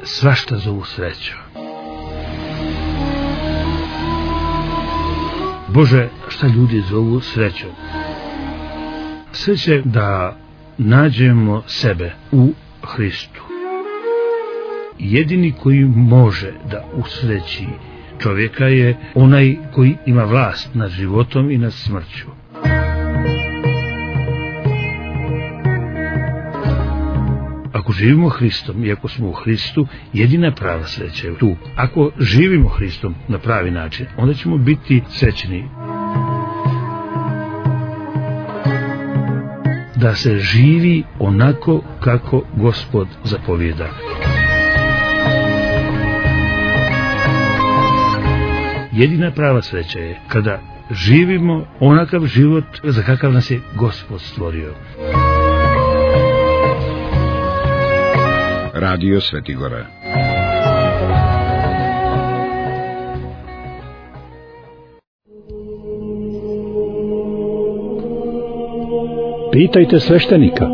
svašta zovu sreću. Bože, šta ljudi zovu srećom? Sreće da nađemo sebe u Hristu. Jedini koji može da usreći čovjeka je onaj koji ima vlast nad životom i nad smrću. Ako živimo Hristom i ako smo u Hristu, jedina prava sreća je tu. Ako živimo Hristom na pravi način, onda ćemo biti srećni. Da se živi onako kako Gospod zapovijeda. Jedina prava sreća je kada živimo onakav život za kakav nas je Gospod stvorio. Radio Svetigora. Pitajte sveštenika.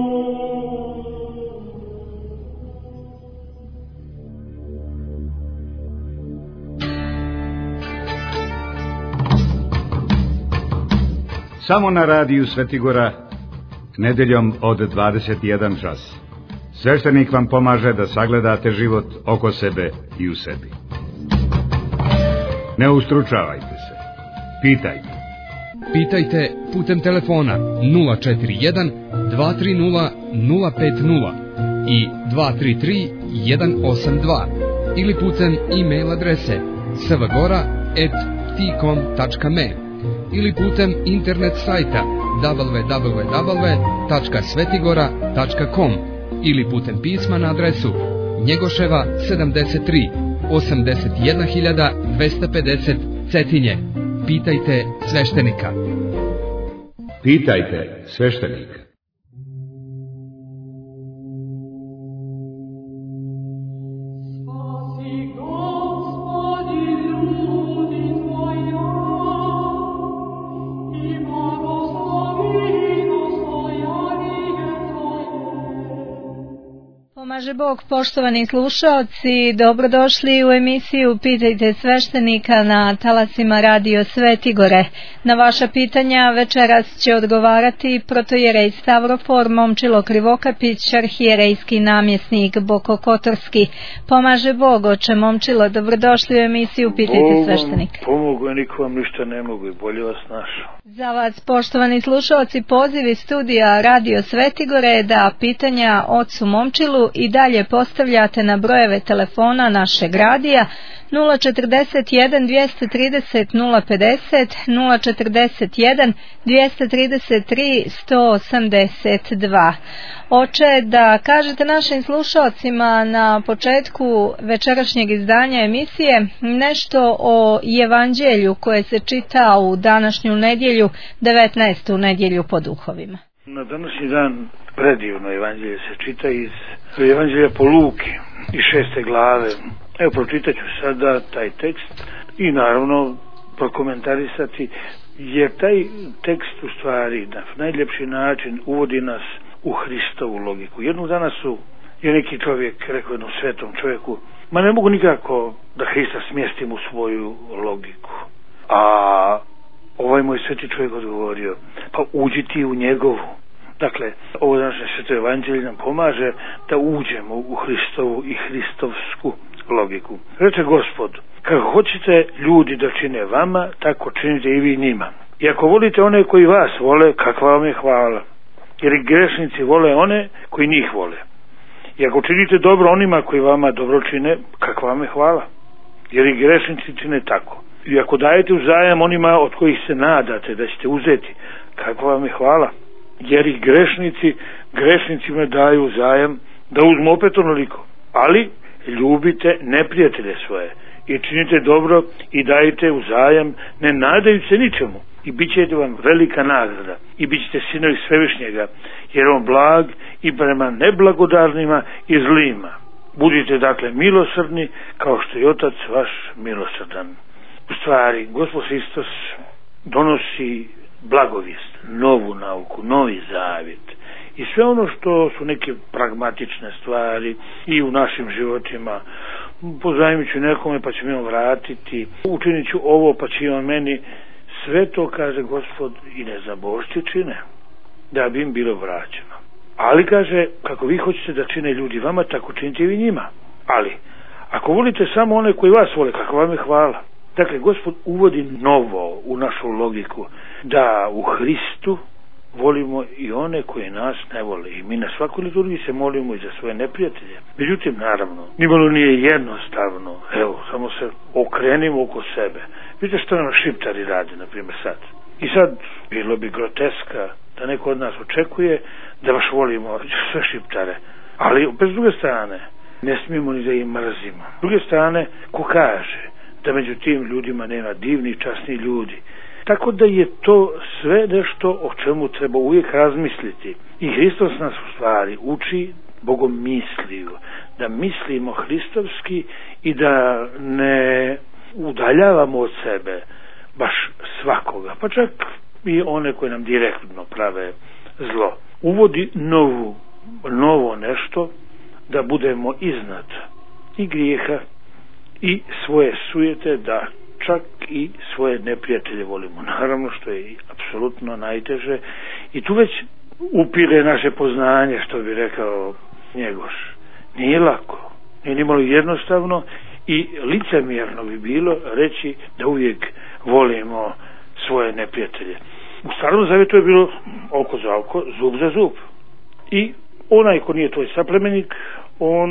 Samo na radiju Svetigora, nedeljom od 21 čas. Sveštenik vam pomaže da sagledate život oko sebe i u sebi. Ne ustručavajte se. Pitajte. Pitajte putem telefona 041 230 050 i 233 182 ili putem e-mail adrese svgora@tcom.me ili putem internet sajta www.svetigora.com ili putem pisma na adresu Njegoševa 73 81250 Cetinje. Pitajte sveštenika. Pitajte sveštenika. Pomaže Bog, poštovani slušaoci, dobrodošli u emisiju Pitajte sveštenika na talasima Radio Svetigore. Na vaša pitanja večeras će odgovarati protojerej Stavrofor Momčilo Krivokapić, arhijerejski namjesnik Bokokotorski. Pomaže Bog, oče Momčilo, dobrodošli u emisiju Pitajte sveštenika. Pomogu, niko vam ništa ne mogu i bolje vas našao. Za vas, poštovani slušaoci, poziv iz studija Radio Svetigore da pitanja ocu Momčilu i dalje postavljate na brojeve telefona našeg radija 041 230 050, 041 233 182. Oče, da kažete našim slušalcima na početku večerašnjeg izdanja emisije nešto o Evanđelju koje se čita u današnju nedjelju, 19. nedjelju po duhovima. Na današnji dan predivno Evanđelje se čita iz Evanđelja po Luki iz 6. glave. Evo, pročitat ću sada taj tekst i naravno prokomentarisati, jer taj tekst u stvari na najljepši način uvodi nas u Hristovu logiku. Jednog dana je neki čovjek rekao jednom svetom čovjeku, ma ne mogu nikako da Hrista smjestim u svoju logiku. A ovaj moj sveti čovjek odgovorio, pa uđi ti u njegovu. Dakle, ovo današnje sveto evanđelje nam pomaže da uđemo u Hristovu i hristovsku logiku. Reče Gospod, kako hoćete ljudi da čine vama, tako činite i vi njima. I ako volite one koji vas vole, kakva vam je hvala. Jer i grešnici vole one koji njih vole. I ako činite dobro onima koji vama dobro čine, kakva vam je hvala. Jer i grešnici čine tako. I ako dajete uzajam onima od kojih se nadate da ćete uzeti, kakva vam je hvala. Jer i grešnicima daju uzajam da uzmu opet onoliko. Ali ljubite neprijatelje svoje i činite dobro i dajte uzajam, ne nadajući se ničemu. I bit će vam velika nagrada i bit ćete sinovi Svevišnjega, jer on blag i prema neblagodarnima i zlima. Budite dakle milosrdni kao što je Otac vaš milosrdan. U stvari, Gospod Hristos donosi blagovijest, novu nauku, novi zavjet. i sve ono što su neke pragmatične stvari i u našim životima. Pozajmit ću nekome pa će mi on vratiti, učinit ću ovo pa će on meni. Sve to, kaže Gospod, i nezabožci čine da bi im bilo vraćeno. Ali, kaže, kako vi hoćete da čine ljudi vama, tako činite i vi njima. Ali ako volite samo one koji vas vole, kako vam je hvala. Dakle, Gospod uvodi novo u našu logiku, da u Hristu volimo i one koji nas ne vole. I mi na svakoj liturgiji se molimo i za svoje neprijatelje. Međutim, naravno, nimalo nije jednostavno. Evo, samo se okrenimo oko sebe. Vidite što nam Šiptari rade, na primjer, sad. I sad, bilo bi groteska da neko od nas očekuje da baš volimo sve Šiptare. Ali, bez druge strane, ne smijemo ni da ih mrzimo. S druge strane, ko kaže da među tim ljudima nema divni, časni ljudi. Tako da je to sve nešto o čemu treba uvijek razmisliti. I Hristos nas u stvari uči bogomisliju, da mislimo hristovski i da ne udaljavamo od sebe baš svakoga, pa čak i one koje nam direktno prave zlo. Uvodi novo nešto, da budemo iznad i grijeha i svoje sujete, da čak i svoje neprijatelje volimo. Naravno, što je apsolutno najteže, i tu već upire naše poznanje, što bi rekao Njegoš. Nije lako, nije nimalo jednostavno i licemjerno bi bilo reći da uvijek volimo svoje neprijatelje. U Starom Zavjetu je bilo oko za oko, zub za zub. I onaj ko nije tvoj saplemenik, on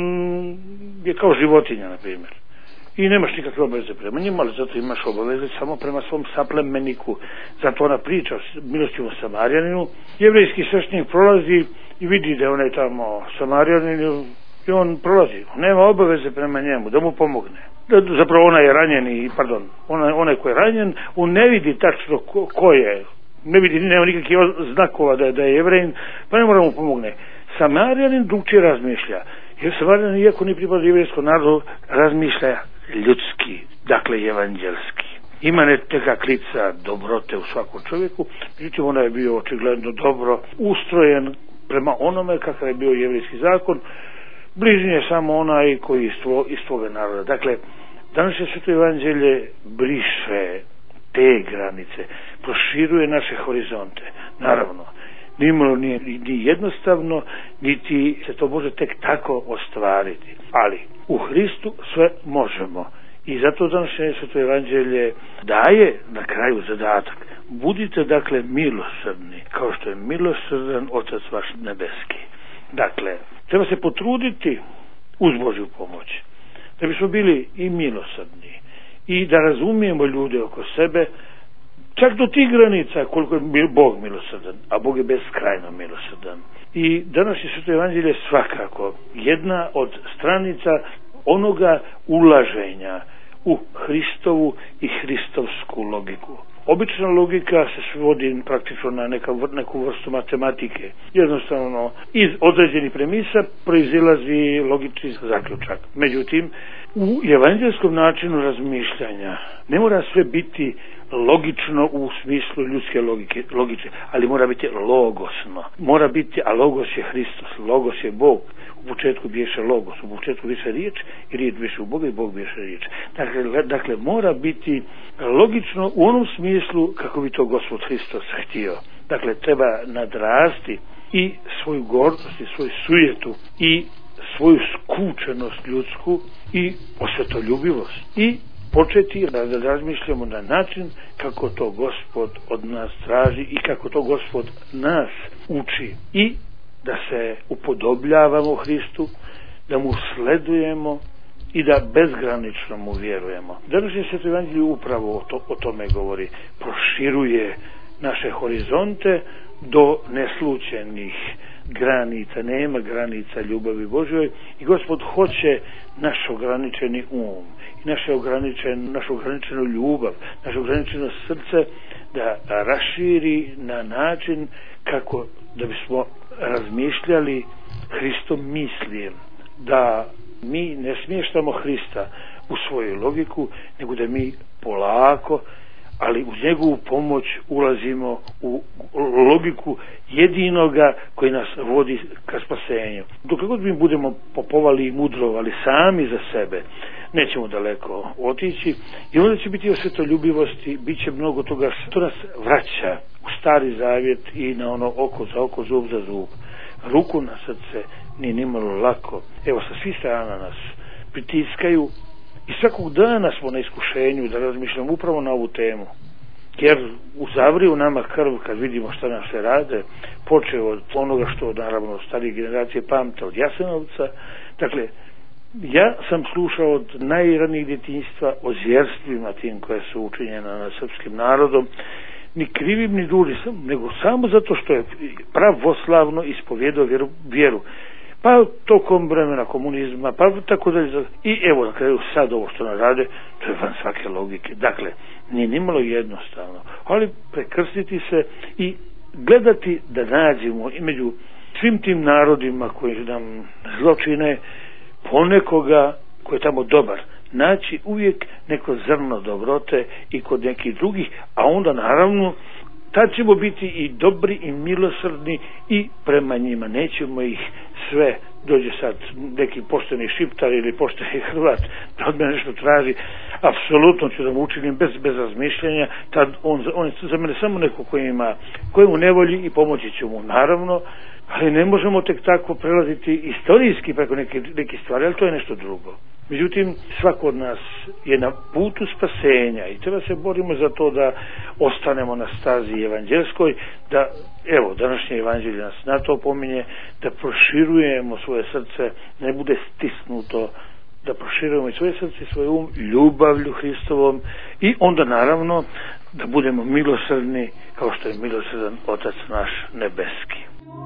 je kao životinja, na primjer. I nemaš nikakve obaveze prema njima, ali zato imaš obaveze samo prema svom saplemeniku. Zato ona priča o milostivom Samarjaninu. Jevrejski sveštenik prolazi i vidi da je onaj tamo Samarjanin i on prolazi. Nema obaveze prema njemu, da mu pomogne. Zapravo onaj je ranjen, onaj ko je ranjen, on ne vidi tačno ko je. Ne vidi, nema nikakvih znakova da je Jevrejin, pa ne mora mu pomogne. Samarjanin drugčije razmišlja. Jer Samarjanin, iako ne pripada jevrejskom narodu, razmišlja ljudski, dakle evanđelski. Ima neka klica dobrote u svakom čovjeku, međutim ona je bio očigledno dobro ustrojen prema onome kakav je bio jevrejski zakon. Bližnji je samo onaj koji iz tvoga naroda. Dakle, danas je Sveto evanđelje briše te granice, proširuje naše horizonte. Naravno, nimalo nije ni jednostavno, niti se to može tek tako ostvariti. Ali u Hristu sve možemo. I zato današnje Sveto evanđelje daje na kraju zadatak. Budite, dakle, milosrdni, kao što je milosrdan Otac vaš nebeski. Dakle, treba se potruditi uz Božju pomoć, da bismo bili i milosrdni i da razumijemo ljude oko sebe, čak do tih granica koliko je Bog milosrdan, a Bog je beskrajno milosrdan. I današnje Sveto evanđelje svakako jedna od stranica onoga ulaženja u Hristovu i hristovsku logiku. Obična logika se svodi praktično na neku vrstu matematike. Jednostavno, iz određenih premisa proizilazi logični zaključak. Međutim, u evanđelskom načinu razmišljanja ne mora sve biti logično u smislu ljudske logike, ali mora biti logosno. Mora biti, a logos je Hristos, logos je Bog. U početku biješe logos, u početku biješe riječ i riječ biješe u Boga i Bog biješe riječ. Dakle, mora biti logično u onom smislu kako bi to Gospod Hristos htio. Dakle, treba nadrasti i svoju gordost i svoju sujetu i svoju skučenost ljudsku i osvetoljubivost i početi da razmišljamo na način kako to Gospod od nas traži i kako to Gospod nas uči i da se upodobljavamo Hristu, da mu sledujemo i da bezgranično mu vjerujemo. Današnje Sveto evanđelje upravo o tome govori. Proširuje naše horizonte do neslućenih granica. Nema granica ljubavi Božjoj i Gospod hoće naš ograničeni um i našu ograničenu ljubav, naše ograničeno srce da raširi na način kako da bismo razmišljali Hristom mislijem, da mi ne smještamo Hrista u svoju logiku, nego da mi polako, ali uz njegovu pomoć ulazimo u logiku jedinoga koji nas vodi ka spasenju. Dok god mi budemo popovali i mudrovali sami za sebe, nećemo daleko otići i onda će biti o svetoljubivosti, bit će mnogo toga što nas vraća u Stari Zavjet i na ono oko za oko, zub za zub. Ruku na srce nije nimalo lako. Evo, sa svih strana nas pritiskaju i svakog dana smo na iskušenju da razmišljamo upravo na ovu temu. Jer uzavri u nama krv kad vidimo šta nam se rade, počeo od onoga što naravno starije generacije pamte, od Jasenovca. Dakle, ja sam slušao od najranijih djetinjstva o zvjerstvima tim koje su učinjena nad srpskim narodom, ni krivim ni dužnim, nego samo zato što je pravoslavno ispovjedao vjeru. Pa tokom vremena komunizma, pa tako dalje. I evo na kraju sad ovo što nam rade, to je van svake logike. Dakle, nije nimalo jednostavno, ali prekrstiti se i gledati da nađemo i među svim tim narodima koji nam zločine ponekoga koji je tamo dobar, naći uvijek neko zrno dobrote i kod nekih drugih, a onda naravno tad ćemo biti i dobri i milosrdni i prema njima. Nećemo ih sve, dođe sad neki pošteni Šiptar ili pošteni Hrvat da od mene nešto traži, apsolutno ću da mu učinim bez razmišljanja, tad on je za mene samo neko koji je u nevolji i pomoći ću mu naravno, ali ne možemo tek tako prelaziti istorijski preko neke stvari, ali to je nešto drugo. Međutim, svako od nas je na putu spasenja i treba se borimo za to da ostanemo na stazi evanđelskoj, da, evo, današnje evanđelje nas na to pominje, da proširujemo svoje srce, ne bude stisnuto, da proširujemo i svoje srce i svoj um ljubavlju Hristovom i onda naravno da budemo milosrdni kao što je milosrdan Otac naš nebeski.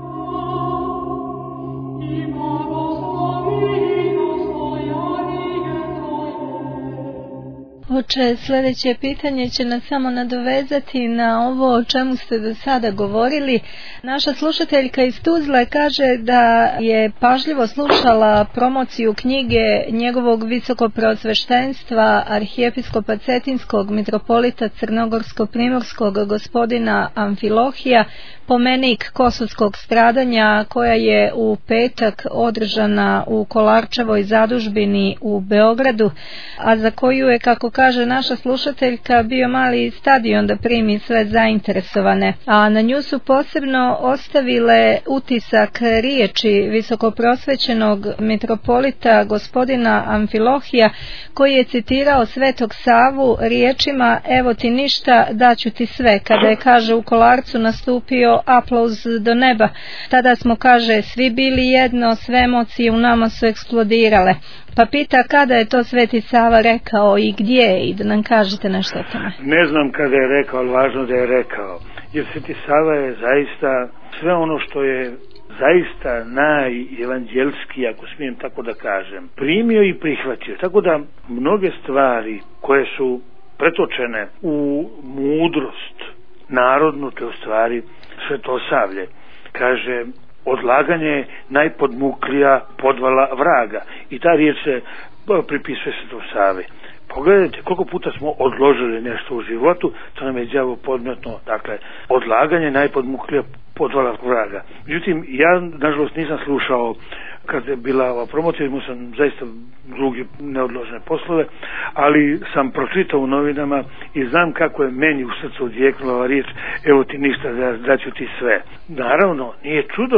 Oče, sljedeće pitanje će nas samo nadovezati na ovo o čemu ste do sada govorili. Naša slušateljka iz Tuzle kaže da je pažljivo slušala promociju knjige njegovog visokopreosveštenstva arhijepiskopa Cetinskog mitropolita Crnogorsko-primorskog gospodina Amfilohija, pomenik kosovskog stradanja, koja je u petak održana u Kolarčevoj zadužbini u Beogradu, a za koju je, kako kaže naša slušateljka, bio mali stadion da primi sve zainteresovane. A na nju su posebno ostavile utisak riječi visokoprosvećenog mitropolita gospodina Amfilohija, koji je citirao Svetog Savu riječima: "Evo ti ništa, daću ti sve", kada je, kaže, u Kolarcu nastupio aplauz do neba. Tada smo, kaže, svi bili jedno, sve emocije u nama su eksplodirale. Pa pita kada je to Sveti Sava rekao i gdje, i da nam kažete nešto o tome. Ne znam kada je rekao, ali važno da je rekao. Jer Sveti Sava je zaista sve ono što je zaista najevanđelski, ako smijem tako da kažem, primio i prihvatio. Tako da mnoge stvari koje su pretočene u mudrost narodnu, to je u stvari Svetosavlje. Kaže, odlaganje je najpodmuklija podvala vraga. I ta riječ se pripisuje Svetom Savi. Pogledajte koliko puta smo odložili nešto u životu, to nam je đavo podmetno. Dakle, odlaganje je najpodmuklija podvala vraga. Međutim, ja nažalost nisam slušao kad je bila ova promocija, imao sam zaista drugi neodložene poslove, ali sam pročitao u novinama i znam kako je meni u srcu odjeknula ova riječ: "Evo ti ništa, daću ti sve". Naravno, nije čudo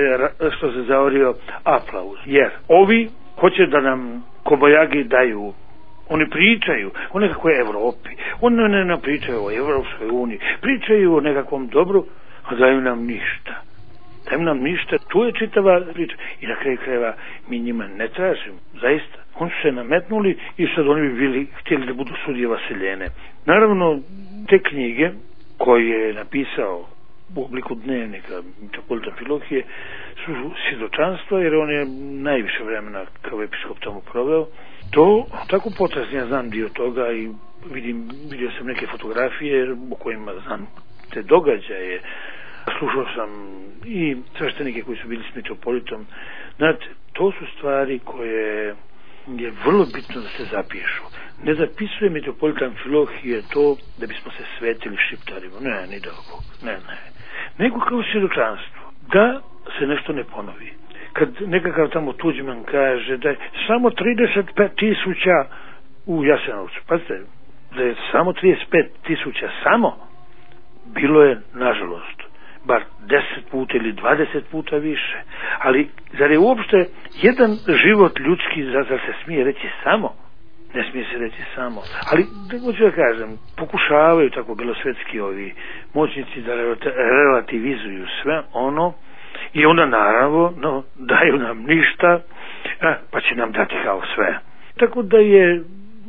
što se zaorio aplauz, jer ovi hoće da nam kobajagi daju. Oni pričaju o nekakvoj Evropi, oni ne pričaju o Evropskoj uniji, pričaju o nekakvom dobru, a daju nam ništa. Daju nam ništa, tu je čitava priča. I na kraju krajeva mi njima ne tražimo, zaista. Oni su se nametnuli i sad oni bi bili htjeli da budu sudije Vaseljene. Naravno, te knjige koje je napisao u obliku dnevnika mitropolita Amfilohije su svjedočanstva, jer on je najviše vremena kao episkop tamo proveo. To tako potresno, ja znam dio toga i vidio sam neke fotografije u kojima znam te događaje. Slušao sam i sveštenike koji su bili s mitropolitom. Znate, to su stvari koje je vrlo bitno da se zapišu. Ne zapisuje mitropolit Amfilohije to da bismo se svetili Šiptarima, ne, ni da Bog, ne, nego kao svjedočanstvo, da se nešto ne ponovi. Kad nekakav tamo Tuđman kaže da je samo 35.000 u Jasenovcu, pazite, da je samo 35.000 samo, bilo je, nažalost, bar 10 puta ili 20 puta više. Ali zar je uopšte jedan život ljudski, zar se smije reći samo? Ne smije se reći samo. Ali, da hoću da kažem, pokušavaju tako belosvetski ovi moćnici da relativizuju sve ono i onda naravno daju nam ništa, pa će nam dati kao sve. Tako da je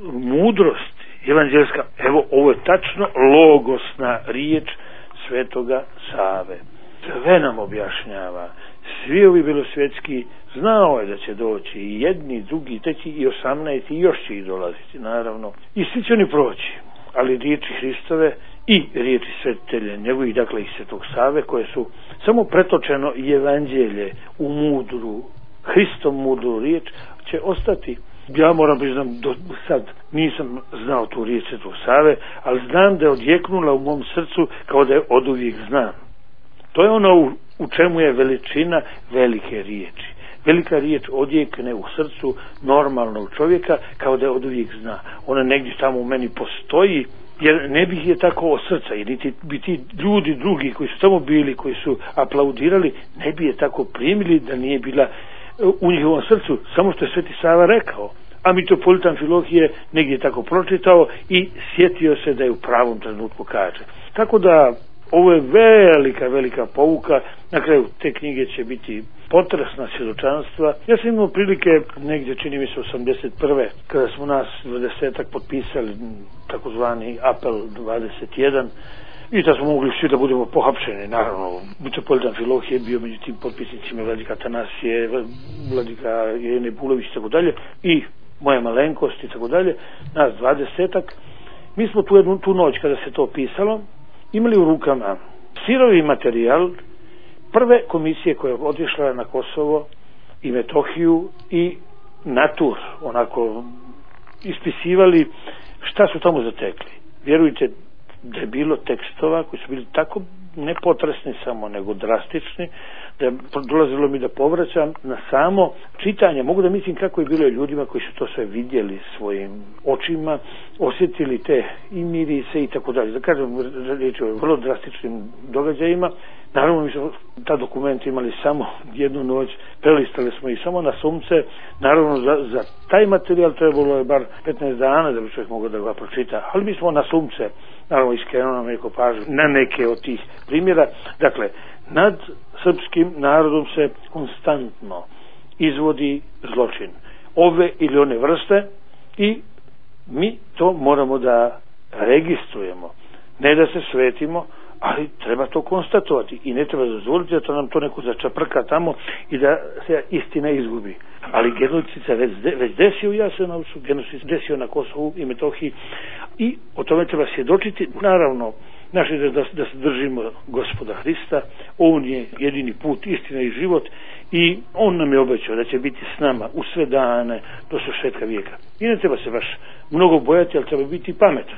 mudrost evanđelska, evo ovo je tačno logosna riječ Svetoga Save. Sve nam objašnjava. Svi ovi belosvetski znao je da će doći i jedni, i drugi, i treći, i 18, i još će ih dolaziti, naravno. I svi će oni proći, ali riječi Hristove i riječi svetitelja njegovih, dakle i Svetog Save, koje su samo pretočeno i evanđelje u mudru, Hristom mudru riječ, će ostati. Ja moram priznam, do sad nisam znao tu riječ Svetog Save, ali znam da je odjeknula u mom srcu kao da je oduvijek znam. To je ono u čemu je veličina velike riječi. Velika riječ odjekne u srcu normalnog čovjeka kao da je oduvijek zna. Ona negdje tamo u meni postoji, jer ne bih je tako od srca, jer bi ti ljudi drugi koji su tamo bili, koji su aplaudirali, ne bi je tako primili da nije bila u njihovom srcu, samo što je Sveti Sava rekao. A mitropolit Amfilohije negdje tako pročitao i sjetio se da je u pravom trenutku kaže. Tako da ovo je velika pouka. Na kraju te knjige će biti potresna svjedočanstva. Ja sam imao prilike negdje, čini mi se 81. kada smo nas 20-ak potpisali takozvani apel 21 i da smo mogli svi da budemo pohapšeni. Naravno, mitropolit Amfilohije je bio među tim potpisnicima vladika Atanasije, vladika Jelene Bulović i tako dalje, i moja malenkost i tako dalje, nas 20-ak. Mi smo tu noć kada se to pisalo imali u rukama sirovi materijal prve komisije koja je otišla na Kosovo i Metohiju i na tur, onako ispisivali šta su tamo zatekli. Vjerujte da je bilo tekstova koji su bili tako nepotresni samo, nego drastični, da je dolazilo mi da povraćam na samo čitanje. Mogu da mislim kako je bilo ljudima koji su to sve vidjeli svojim očima, osjetili te i mirise i tako dalje. Da kažem, riječ o vrlo drastičnim događajima. Naravno, mi smo ta dokumenta imali samo jednu noć, prelistali smo ih samo na sunce. Naravno, za taj materijal trebalo je bar 15 dana da bi čovjek mogao da ga pročita, ali mi smo na sunce, naravno, iskrenuo nam neko pažnju na neke od tih primjera. Dakle, nad srpskim narodom se konstantno izvodi zločin ove ili one vrste i mi to moramo da registrujemo, ne da se svetimo, ali treba to konstatovati i ne treba dozvoliti da to nam to neko začaprka tamo i da se istina izgubi. Ali genocid se već desio u Jasenovcu, genocid se desio na Kosovu i Metohiji i o tome treba svjedočiti. Naravno, naše da se držimo Gospoda Hrista, on je jedini put, istina i život i on nam je obećao da će biti s nama u sve dane do svršetka vijeka. I ne treba se baš mnogo bojati, ali treba biti pametan.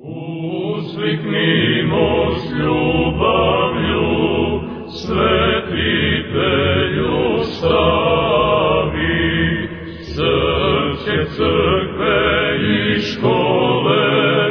Usliknimo s ljubavlju, svetitelju stavi, srce crkve i škole,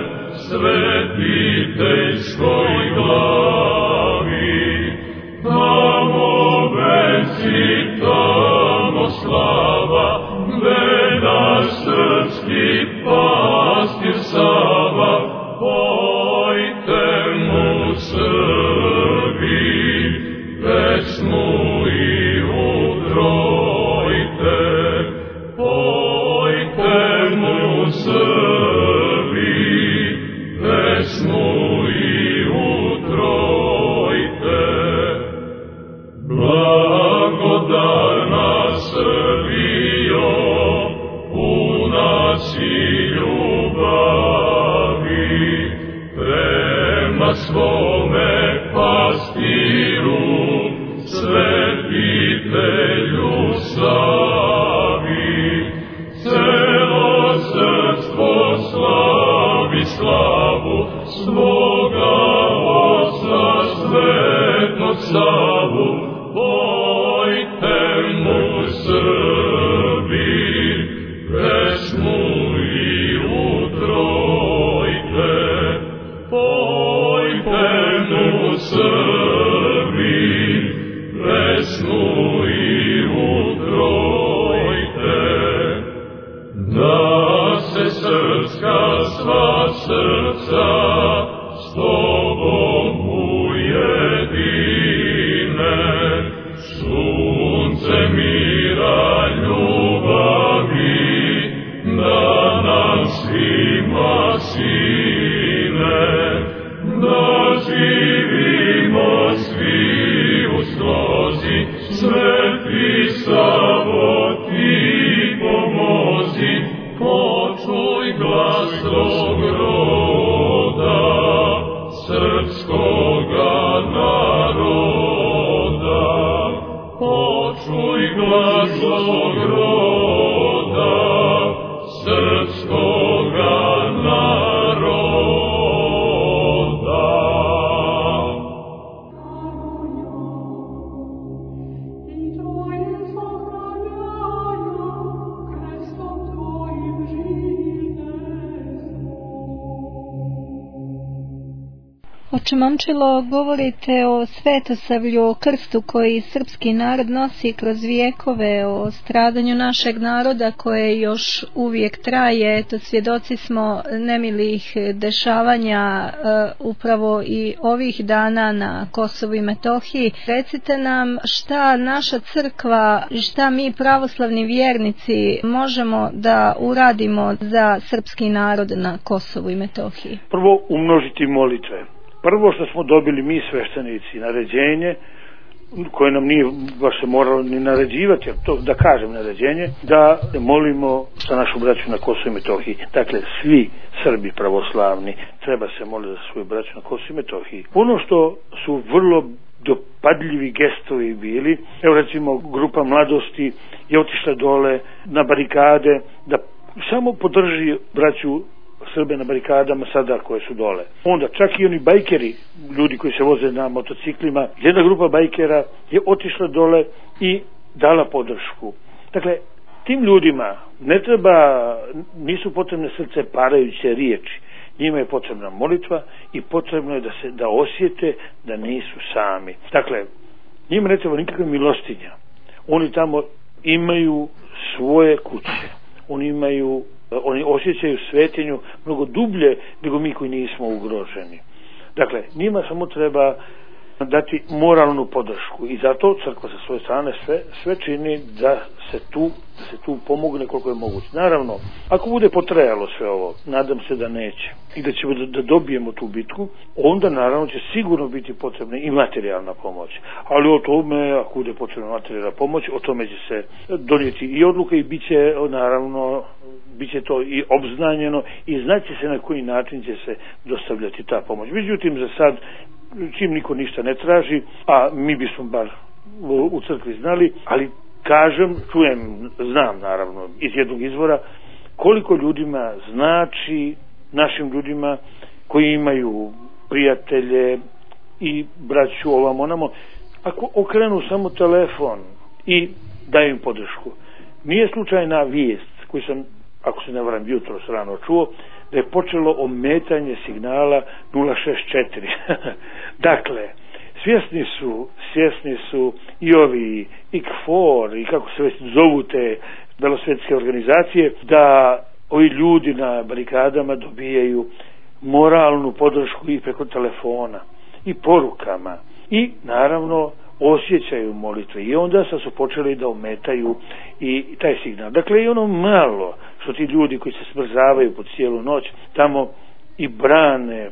svetiteljskoj glavi. Tamo veci, tamo slava, gde naš srpski pastir Sava, pojte mu Srbi, pesmu i u troj. Oče Momčilo, govorite o svetosavlju, o krstu koji srpski narod nosi kroz vijekove, o stradanju našeg naroda koje još uvijek traje. Eto, svjedoci smo nemilih dešavanja upravo i ovih dana na Kosovu i Metohiji. Recite nam šta naša crkva, šta mi pravoslavni vjernici možemo da uradimo za srpski narod na Kosovu i Metohiji. Prvo, umnožiti molitve. Prvo što smo dobili mi sveštenici, naređenje, koje nam nije baš se moralo ni naređivati, to da kažem naređenje, da molimo za našu braću na Kosovu i Metohiji. Dakle, svi Srbi pravoslavni treba se moliti za svoju braću na Kosovu i Metohiji. Ono što su vrlo dopadljivi gestovi bili, evo recimo grupa mladosti je otišla dole na barikade da samo podrži braću Srbe na barikadama sada koje su dole. Onda čak i oni bajkeri, ljudi koji se voze na motociklima, jedna grupa bajkera je otišla dole i dala podršku. Dakle, tim ljudima ne treba, nisu potrebne srce parajuće riječi. Njima je potrebna molitva i potrebno je da osjete da nisu sami. Dakle, njima ne treba nikakve milostinja. Oni tamo imaju svoje kuće. Oni osjećaju svetinju mnogo dublje nego mi koji nismo ugroženi. Dakle, njima samo treba dati moralnu podršku i zato crkva sa svoje strane sve čini da se tu pomogne koliko je moguće. Naravno, ako bude potrajalo sve ovo, nadam se da neće i da ćemo da dobijemo tu bitku, onda naravno će sigurno biti potrebna i materijalna pomoć. Ali o tome, ako bude potrebna materijalna pomoć, o tome će se donijeti i odluka i bit će to i obznanjeno i znaće se na koji način će se dostavljati ta pomoć. Međutim, za sad, čim niko ništa ne traži, a mi bismo bar u crkvi znali, ali znam naravno iz jednog izvora koliko ljudima znači, našim ljudima koji imaju prijatelje i braću ovamo onamo, ako okrenu samo telefon i daju im podršku. Nije slučajna vijest koju sam, ako se ne varam, jutros rano čuo, da je počelo ometanje signala 064. Dakle, svjesni su i ovi IKFOR i kako se već zovu te belosvetske organizacije, da ovi ljudi na barikadama dobijaju moralnu podršku i preko telefona i porukama i naravno osjećaju molitve i onda su počeli da ometaju i taj signal. Dakle, i ono malo što ti ljudi koji se smrzavaju po cijelu noć tamo i brane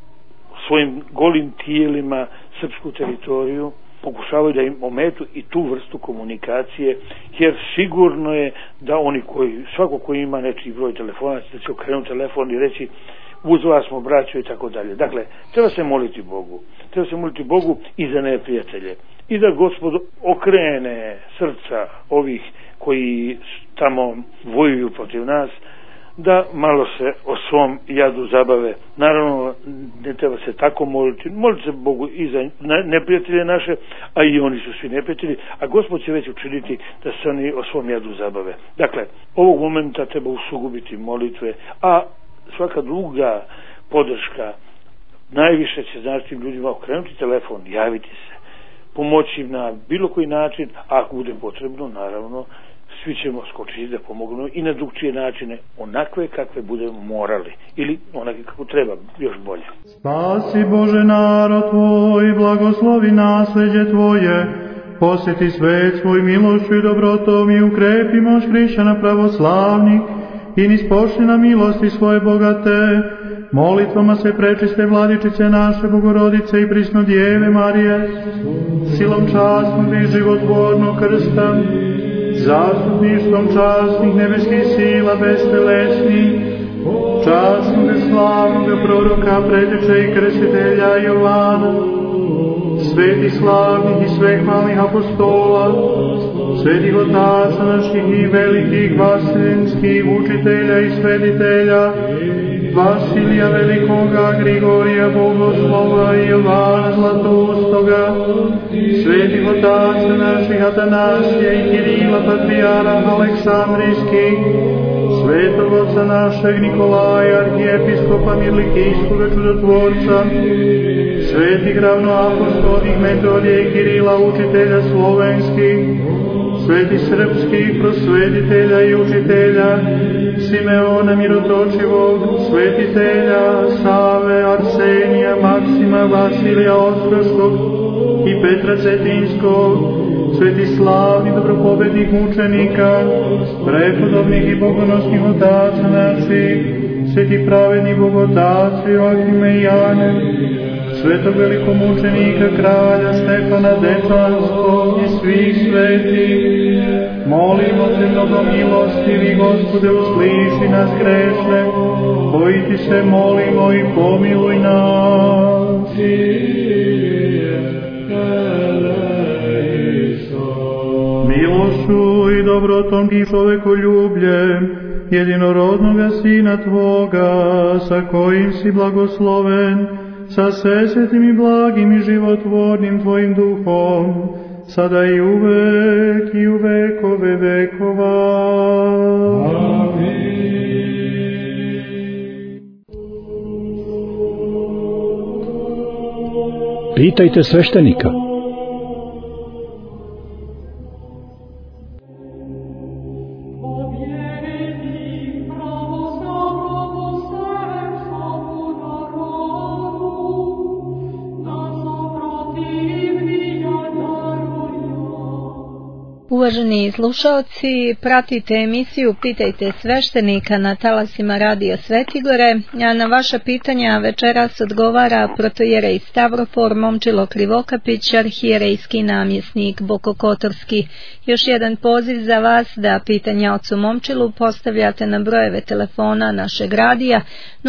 svojim golim tijelima srpsku teritoriju, pokušavaju da im ometu i tu vrstu komunikacije, jer sigurno je da oni svako koji ima nečiji broj telefona, da će okrenuti telefon i reći uz vas smo braćo i tako dalje. Dakle, treba se moliti Bogu i za neprijatelje i da Gospod okrene srca ovih koji tamo vojuju protiv nas, da malo se o svom jadu zabave. Naravno, ne treba se tako moliti se Bogu i za neprijatelje naše, a i oni su svi neprijatelji, a Gospod će već učiniti da se oni o svom jadu zabave. Dakle, ovog momenta treba usugubiti molitve, a svaka druga podrška najviše će znači ljudima okrenuti telefon, javiti se, pomoći im na bilo koji način, a ako bude potrebno, naravno, svi ćemo skočiti da pomognemo i na drugčije načine, onakve kakve budemo morali, ili onakve kako treba, još bolje. Spasi Bože narod Tvoj, blagoslovi nasleđe Tvoje, posjeti svet svoj milošću i dobrotom i ukrepi moć hrišćana pravoslavnih i nispošli na milosti svoje bogate, molitvama se prečiste vladičice naše Bogorodice i prisno Djeve Marije, silom časnog i životvornog krsta, zastupništvom časnih nebeskih sila bestelesnih, časnog i slavnog proroka, preteča i krstitelja Jovana, svetih slavnih i sveh malih apostola, svetih otaca naših i velikih vaseljenskih učitelja i svetitelja, Vasilija Velikoga, Grigorija Bogoslova i Jovana Zlatoustoga, svetih otaca naših Atanasija i Kirila Patrijara Aleksandrijskih, svetog oca našeg Nikolaja, arhijepiskopa Mirlikijskoga čudotvorca, svetih ravnoapostolnih Metodija i Kirila, učitelja slovenskih, svetih srpskih prosvetitelja i učitelja, Simeona Mirotočivog, svetitelja Save, Arsenija, Maksima, Vasilija Ostroškog i Petra Cetinskog, svetih slavnih dobropobednih mučenika, prepodobnih i bogonosnih otaca naših, svetih pravednih bogotaca Joakima i Jane, svetog velikomučenika kralja Stefana Dečanskog i svih svetih, molimo te mnogo milostivi, Gospode, usliši nas grešne, koji ti se molimo i pomiluj nas. Milošću i dobrotom i čovekoljubljem jedinorodnoga Sina Tvoga, sa kojim si blagosloven, sa svesvetim i blagim i životvornim Tvojim duhom, sada i uvek i u vekove vekova. Amin. Pitajte sveštenika. Uvaženi slušaoci, pratite emisiju Pitajte sveštenika na talasima Radio Svetigore, a na vaša pitanja večeras odgovara protojerej Stavrofor Momčilo Krivokapić, arhijerejski namjesnik Bokokotorski. Još jedan poziv za vas da pitanja ocu Momčilu postavljate na brojeve telefona našeg radija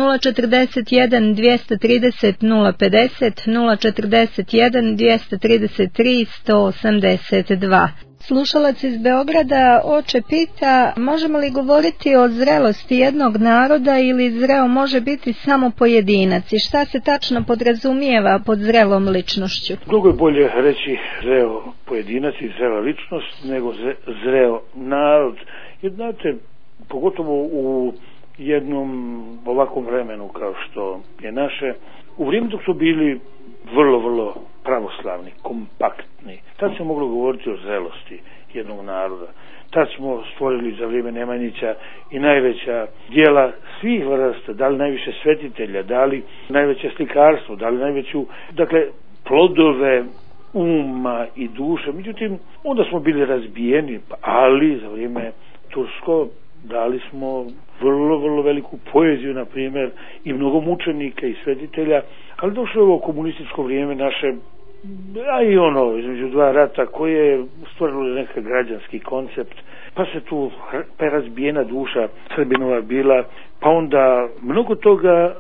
041 230 050, 041 233 182. Slušalac iz Beograda oče pita, možemo li govoriti o zrelosti jednog naroda ili zreo može biti samo pojedinac i šta se tačno podrazumijeva pod zrelom ličnošću? Mnogo je bolje reći zreo pojedinac i zrela ličnost nego zreo narod. Jer znate, pogotovo u jednom ovakvom vremenu kao što je naše, u vrijeme dok su bili vrlo pravoslavni, kompaktni, tad se moglo govoriti o zrelosti jednog naroda. Tad smo stvorili za vrijeme Nemanjića i najveća djela svih vrsta, dali najviše svetitelja, dali najveće slikarstvo, dali najveću, dakle, plodove uma i duše. Međutim, onda smo bili razbijeni, ali za vrijeme tursko dali smo vrlo veliku poeziju, na primjer, i mnogo mučenika i svetitelja, ali došlo je ovo komunističko vrijeme naše, a i ono između dva rata koje je stvorilo neki građanski koncept, pa se tu razbijena duša Srbinova bila, pa onda mnogo toga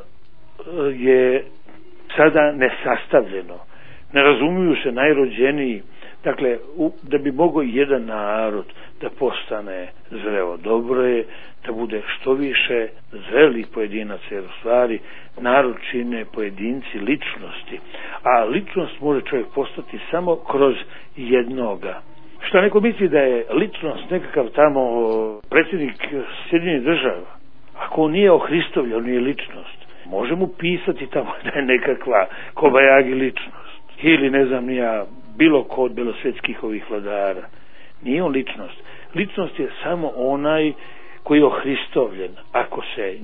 je sada nesastavljeno, ne razumiju se najrođeniji. Dakle, da bi mogao jedan narod da postane zreo, dobro je da bude što više zrelih pojedinaca, jer u stvari narod čine pojedinci, ličnosti, a ličnost može čovjek postati samo kroz jednoga. Što neko misli da je ličnost nekakav tamo predsjednik Sjedinjenih Država, ako on nije ohristovljen, on nije ličnost. Može mu pisati tamo da je nekakva kobajagi ličnost, ili ne znam nija, bilo ko od belosvetskih ovih vladara. Nije on ličnost. Ličnost je samo onaj koji je ohristovljen. Ako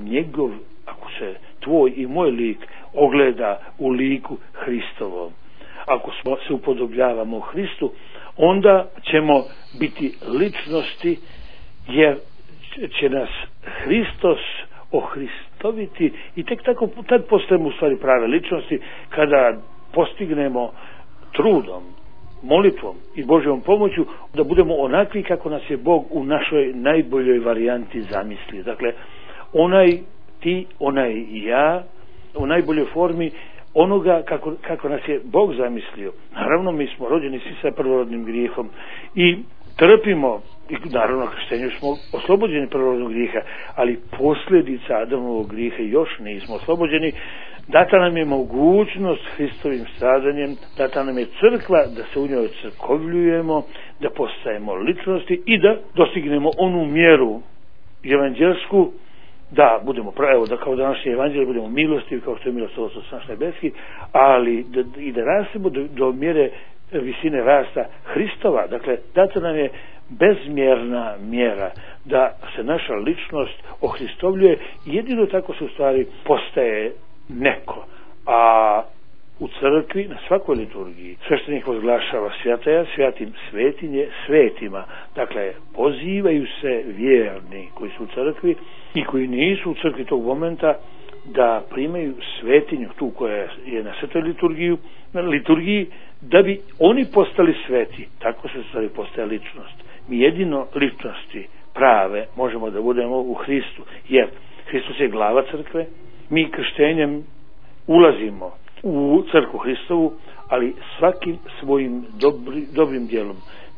se tvoj i moj lik ogleda u liku Hristovom, ako se upodobljavamo Hristu, onda ćemo biti ličnosti, jer će nas Hristos ohristoviti i tek tako tad postajemo u stvari prave ličnosti, kada postignemo trudom, molitvom i Božjom pomoću da budemo onakvi kako nas je Bog u našoj najboljoj varijanti zamislio. Dakle, onaj ti, onaj i ja, u najboljoj formi onoga kako nas je Bog zamislio. Naravno, mi smo rođeni svi sa prvorodnim grijehom i trpimo, i naravno krštenju smo oslobođeni prvorodnog grijeha, ali posljedica Adamovog grijeha još nismo oslobođeni. Data nam je mogućnost Hristovim stradanjem, data nam je crkva da se u njoj crkovljujemo, da postajemo ličnosti i da dostignemo onu mjeru evanđelsku da budemo evo, da kao današnje evanđelje budemo milostivi kao što je milost naš nebeski, ali da rastemo do mjere visine rasta Hristova. Dakle, data nam je bezmjerna mjera da se naša ličnost ohristovljuje, jedino tako se u stvari postaje neko. A u crkvi, na svakoj liturgiji, sveštenik razglašava svjataja, svatim, svetinje, svetima. Dakle, pozivaju se vjerni koji su u crkvi i koji nisu u crkvi tog momenta da primaju svetinju, tu koja je na svetoj liturgiji, da bi oni postali sveti. Tako se stvari postaje ličnost. Mi jedino ličnosti prave možemo da budemo u Hristu, jer Hristos je glava crkve, mi krštenjem ulazimo u crkvu Hristovu, ali svakim svojim dobrim djelom,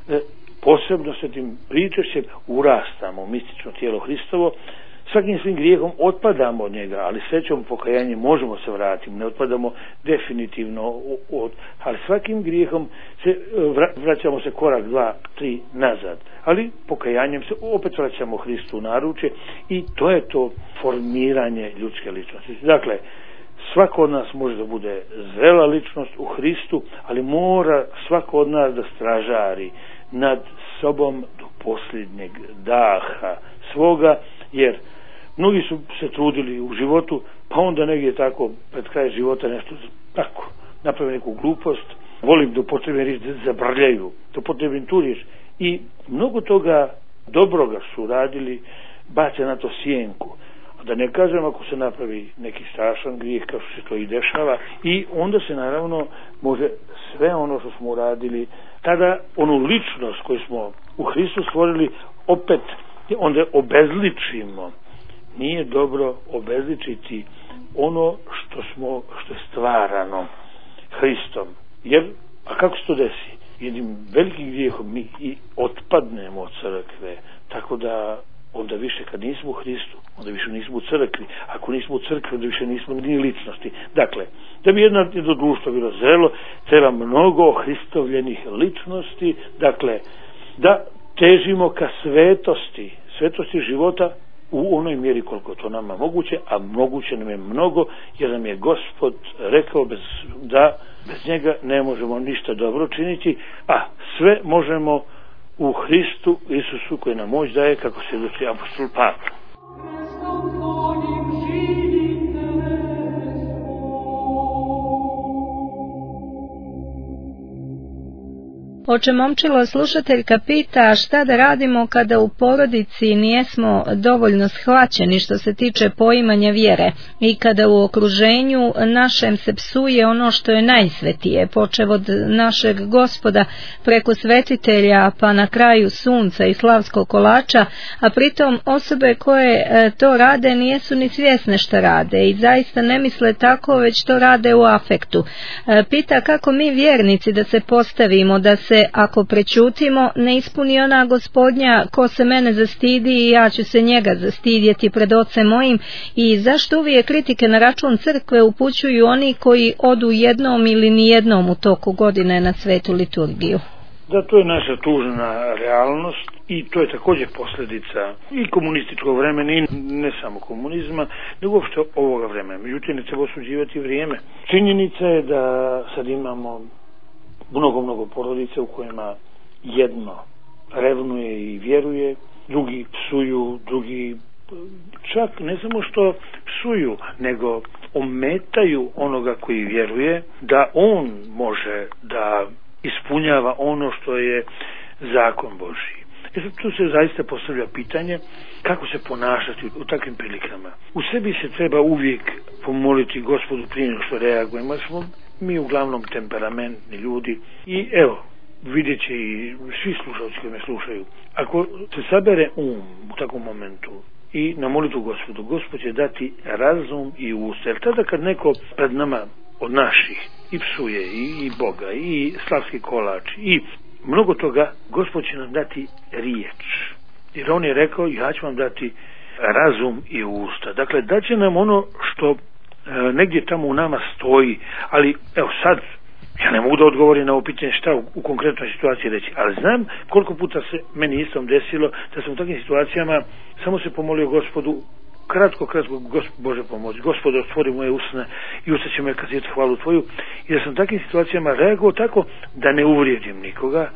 posebno svetim pričešćem, urastamo u mistično tijelo Hristovo. Svakim svim grijehom otpadamo od njega, ali srećom pokajanjem možemo se vratiti, ne otpadamo definitivno ali svakim grijehom vraćamo se korak, 2, 3 nazad, ali pokajanjem se opet vraćamo Hristu u naručje i to je to formiranje ljudske ličnosti. Dakle, svako od nas može da bude zrela ličnost u Hristu, ali mora svako od nas da stražari nad sobom do posljednjeg daha svoga, jer mnogi su se trudili u životu, pa onda negdje tako pred kraj života nešto tako naprave neku glupost, volim da upotrebim riječ, zabrljaju, da upotrebim tu riječ, i mnogo toga dobroga su radili, bace na to sjenku. Da ne kažem ako se napravi neki strašan grijeh kao što se to i dešava, i onda se naravno može sve ono što smo uradili, tada onu ličnost koju smo u Hristu stvorili opet onda obezličimo. Nije dobro obezličiti ono što je stvarano Hristom. Jer, a kako se to desi? Jednim velikim grijehom mi i otpadnemo od crkve, tako da onda više kad nismo u Hristu, onda više nismo u crkvi. Ako nismo u crkvi, onda više nismo ni ličnosti. Dakle, da bi jedno društvo bilo zrelo, treba mnogo hristovljenih ličnosti, dakle, da težimo ka svetosti života u onoj mjeri koliko to nama moguće, a moguće nam je mnogo, jer nam je Gospod rekao da bez njega ne možemo ništa dobro činiti, a sve možemo u Hristu Isusu koji nam moć daje, kako se svjedoči apostol Pavle. Oče Momčilo, slušateljka pita šta da radimo kada u porodici nijesmo dovoljno shvaćeni što se tiče poimanja vjere i kada u okruženju našem se psuje ono što je najsvetije, počev od našeg Gospoda preko svetitelja pa na kraju sunca i slavskog kolača, a pritom osobe koje to rade nijesu ni svjesne šta rade i zaista ne misle tako, već to rade u afektu. Pita kako mi vjernici da se postavimo, da se ako prečutimo ne ispuni ona Gospodnja ko se mene zastidi i ja ću se njega zastidjeti pred ocem mojim, i zašto uvijek kritike na račun crkve upućuju oni koji odu jednom ili nijednom u toku godine na svetu liturgiju? Da, to je naša tužna realnost i to je također posljedica i komunističkog vremena i ne samo komunizma, nego uopšte ovoga vremena. Međutim, ne treba osuđivati vrijeme. Činjenica je da sad imamo mnogo porodice u kojima jedno revnuje i vjeruje, drugi psuju, drugi čak ne samo što psuju, nego ometaju onoga koji vjeruje, da on može da ispunjava ono što je zakon Božji. Tu se zaista postavlja pitanje kako se ponašati u takvim prilikama. U sebi se treba uvijek pomoliti Gospodu prije nego što reagujemo, jer smo mi uglavnom temperamentni ljudi i evo, vidjet će i svi slušalci koji me slušaju. Ako se sabere u takvom momentu i na molitvu Gospodu, Gospod će dati razum i usta. Jer tada kad neko pred nama od naših i psuje i Boga i slavski kolač i mnogo toga, Gospod će nam dati riječ. Jer on je rekao, ja ću vam dati razum i usta. Dakle, daće nam ono što negdje tamo u nama stoji, ali evo sad ja ne mogu da odgovorim na ovo pitanje šta u konkretnoj situaciji reći, ali znam koliko puta se meni istom desilo da sam u takvim situacijama samo se pomolio Gospodu kratko, Bože pomozi, Gospode otvori moje usne i usta će me kazati hvalu tvoju, i da sam u takvim situacijama reagovao tako da ne uvrijedim nikoga,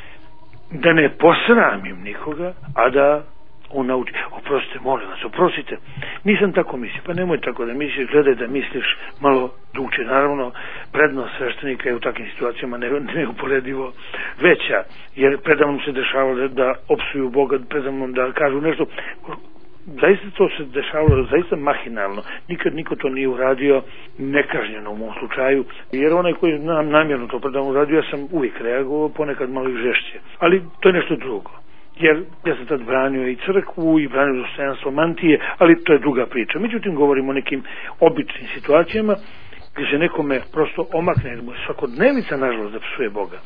da ne posramim nikoga, a da on nauči. Oprostite, molim vas, oprostite, nisam tako mislio. Pa nemoj tako da misliš, gledaj da misliš malo drugče. Naravno, prednost sveštenika je u takvim situacijama neuporedivo veća, jer predavnom se dešavalo da opsuju Boga, predavnom da kažu nešto. Zaista to se dešavalo, zaista mahinalno. Nikad niko to nije uradio nekažnjeno u mom slučaju, jer onaj koji nam namjerno to predavno uradio, ja sam uvijek reagovao, ponekad malo i žešće. Ali to je nešto drugo. Jer ja sam tad branio i crkvu i branio dostojanstvo mantije, ali to je druga priča. Međutim, govorimo o nekim običnim situacijama gdje se nekome prosto omakne, svakodnevica nažalost da psuje Boga.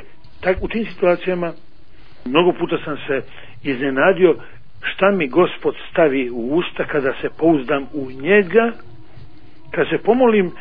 U tim situacijama mnogo puta sam se iznenadio šta mi Gospod stavi u usta kada se pouzdam u njega, kada se pomolim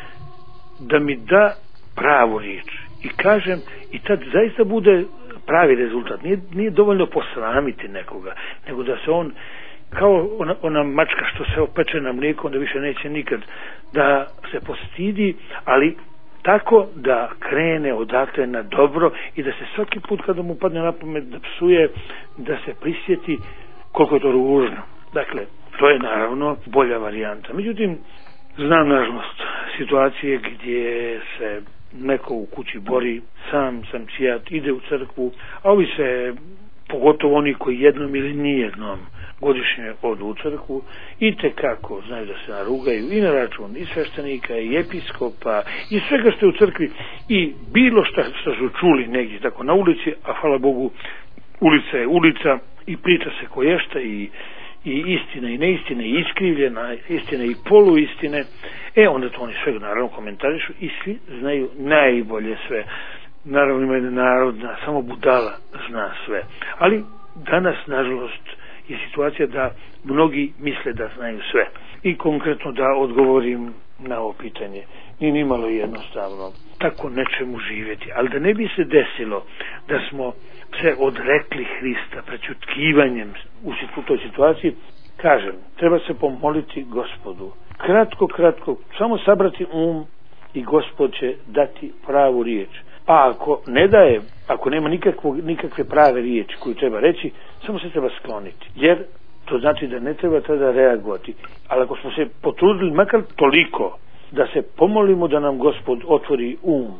da mi da pravu riječ i kažem, i tad zaista bude pravi rezultat. Nije dovoljno posramiti nekoga, nego da se on, kao ona mačka što se opeče na mlijeko, onda više neće nikad, da se postidi, ali tako da krene odatle na dobro i da se svaki put kada mu padne na pamet da psuje, da se prisjeti koliko je to ružno. Dakle, to je naravno bolja varijanta. Međutim, znam nažalost situacije gdje se neko u kući bori, sam cijat, ide u crkvu, a ovi se, pogotovo oni koji jednom ili nijednom godišnje odu u crkvu, i tekako znaju da se narugaju i na račun i sveštenika i episkopa i svega što je u crkvi i bilo što su čuli negdje tako na ulici, a hvala Bogu ulica je ulica i priča se koješta i istina i neistina i iskrivljena istina i poluistine, onda to oni sve naravno komentarišu i svi znaju najbolje sve. Naravno ima jedna narodna, samo budala zna sve. Ali danas nažalost je situacija da mnogi misle da znaju sve. I konkretno da odgovorim na ovo pitanje, nije nimalo jednostavno tako nečemu živjeti, ali da ne bi se desilo da smo se odrekli Hrista prečutkivanjem u toj situaciji, kažem, treba se pomoliti Gospodu. Kratko, samo sabrati i Gospod će dati pravu riječ. A ako ne daje, ako nema nikakve prave riječi koju treba reći, samo se treba skloniti. Jer to znači da ne treba tada reagovati. Ali ako smo se potrudili makar toliko da se pomolimo da nam Gospod otvori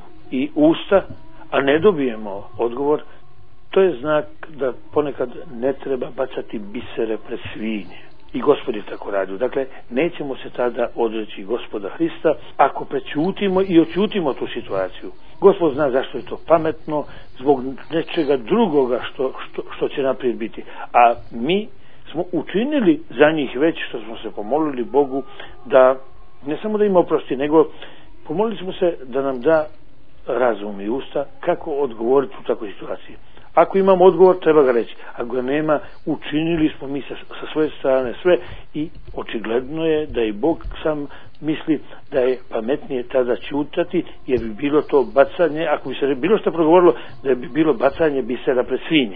i usta, a ne dobijemo odgovor, to je znak da ponekad ne treba bacati bisere pred svinje. I Gospod je tako radio. Dakle, nećemo se tada odreći Gospoda Hrista ako prećutimo i oćutimo tu situaciju. Gospod zna zašto je to pametno, zbog nečega drugoga što će naprijed biti. A mi smo učinili za njih već što smo se pomolili Bogu da ne samo da im oprosti, nego pomolili smo se da nam da razum i usta kako odgovoriti u takvoj situaciji. Ako imamo odgovor, treba ga reći. Ako ga nema, učinili smo mi sa svoje strane sve i očigledno je da i Bog sam misli da je pametnije tada ćutati, jer bi bilo to bacanje, ako bi se bilo što progovorilo, da bi bilo bacanje bisera pred svinje.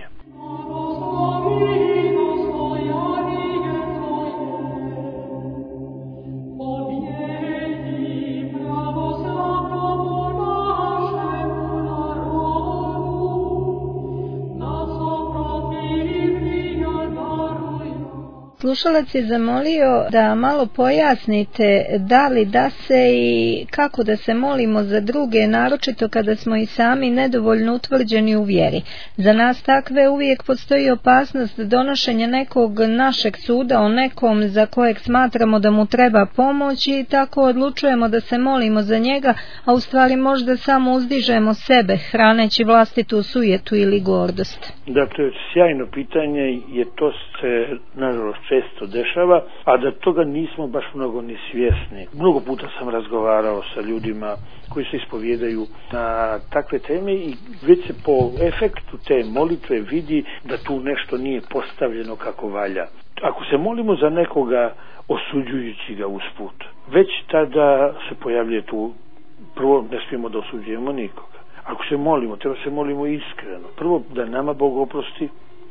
Slušalac je zamolio da malo pojasnite da li da se i kako da se molimo za druge, naročito kada smo i sami nedovoljno utvrđeni u vjeri. Za nas takve uvijek postoji opasnost donošenja nekog našeg suda o nekom za kojeg smatramo da mu treba pomoći i tako odlučujemo da se molimo za njega, a u stvari možda samo uzdižemo sebe, hraneći vlastitu sujetu ili gordost. Da, to je sjajno pitanje, jer to se nažalost često dešava, a da toga nismo baš mnogo ni svjesni. Mnogo puta sam razgovarao sa ljudima koji se ispovijedaju na takve teme i već se po efektu te molitve vidi da tu nešto nije postavljeno kako valja. Ako se molimo za nekoga osuđujući ga usput, već tada se pojavljuje tu, prvo ne smijemo da osuđujemo nikoga. Ako se molimo, treba se molimo iskreno. Prvo da nama Bog oprosti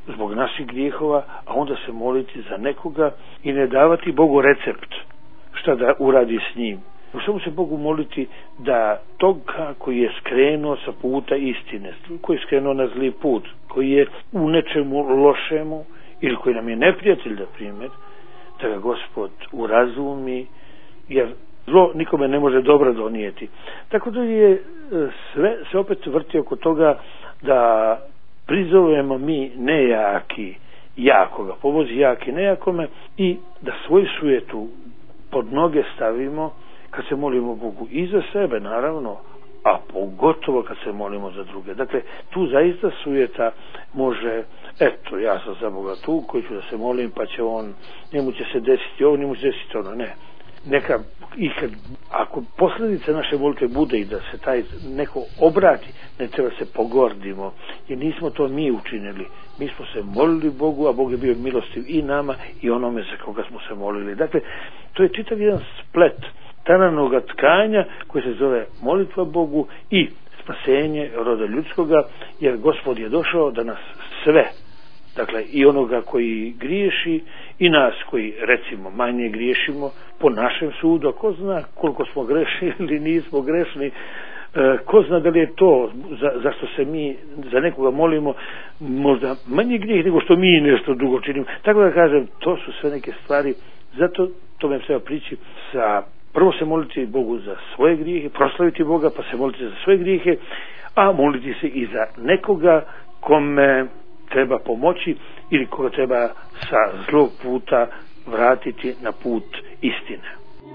zbog naših grijehova, a onda se moliti za nekoga i ne davati Bogu recept šta da uradi s njim. Samo se Bogu moliti da toga koji je skrenuo sa puta istine, koji je skrenuo na zli put, koji je u nečemu lošemu ili koji nam je neprijatelj, da primjer, da ga Gospod urazumi, jer zlo nikome ne može dobro donijeti. Tako da je sve se opet vrti oko toga da prizovemo mi nejaki jakoga, pomozi jaki nejakome i da svoju sujetu pod noge stavimo kad se molimo Bogu i za sebe, naravno, a pogotovo kad se molimo za druge. Dakle, tu zaista sujeta može, eto, ja sam za Boga tu koji ću da se molim, pa će on, njemu će se desiti ovo, njemu će se desiti ono, ne. Neka, i kad, ako posljedica naše molitve bude i da se taj neko obrati, ne treba se pogordimo, jer nismo to mi učinili. Mi smo se molili Bogu, a Bog je bio milostiv i nama i onome za koga smo se molili. Dakle, to je čitav jedan splet tananoga tkanja koji se zove molitva Bogu i spasenje roda ljudskoga, jer Gospod je došao da nas sve, dakle i onoga koji griješi i nas koji recimo manje griješimo po našem sudu, a ko zna koliko smo grešili ili nismo grešni, ko zna da li je to zašto se mi za nekoga molimo možda manje grijeh nego što mi nešto drugo činimo. Tako da kažem, to su sve neke stvari, zato to me treba prići sa prvo se moliti Bogu za svoje grijehe, proslaviti Boga, pa se moliti za svoje grijehe, a moliti se i za nekoga kome treba pomoći ili koga treba sa zlog puta vratiti na put istine.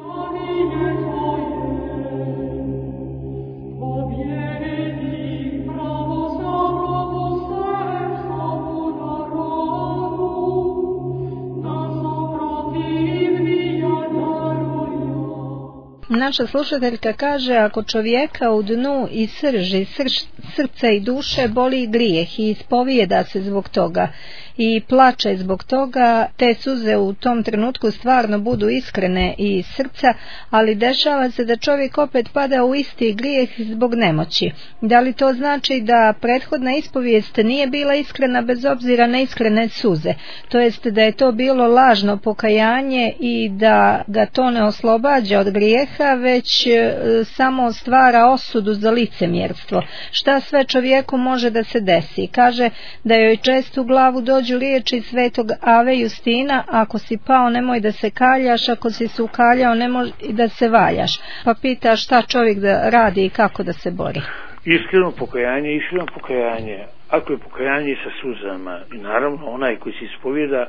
Naša slušateljka kaže, ako čovjeka u dnu i srži srca i duše boli grijeh i ispovijeda se zbog toga i plače zbog toga, te suze u tom trenutku stvarno budu iskrene i iz srca, ali dešava se da čovjek opet pada u isti grijeh zbog nemoći. Da li to znači da prethodna ispovijest nije bila iskrena bez obzira na iskrene suze? To jest da je to bilo lažno pokajanje i da ga to ne oslobađa od grijeha, već samo stvara osudu za licemjerstvo. Šta sve čovjeku može da se desi? Kaže da joj često u glavu dođu riječi svetog Ave Justina, ako si pao nemoj da se kaljaš, ako si se ukaljao nemoj da se valjaš. Pa pita šta čovjek da radi i kako da se bori. Iskreno pokajanje. Ako je pokajanje sa suzama, i naravno onaj koji se ispovijeda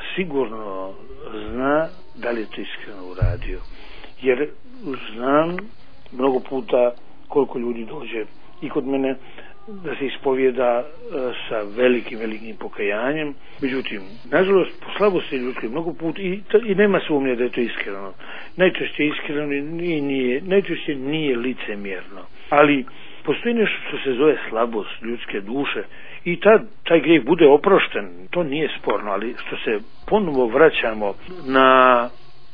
sigurno zna da li je to iskreno uradio. Jer znam mnogo puta koliko ljudi dođe i kod mene da se ispovijeda sa velikim pokajanjem. Međutim, nažalost, po slabosti ljudskoj mnogo puta i nema sumnje da je to iskreno. Najčešće iskreno i najčešće nije licemjerno. Ali postoji nešto što se zove slabost ljudske duše i taj grijeh bude oprošten. To nije sporno, ali što se ponovo vraćamo na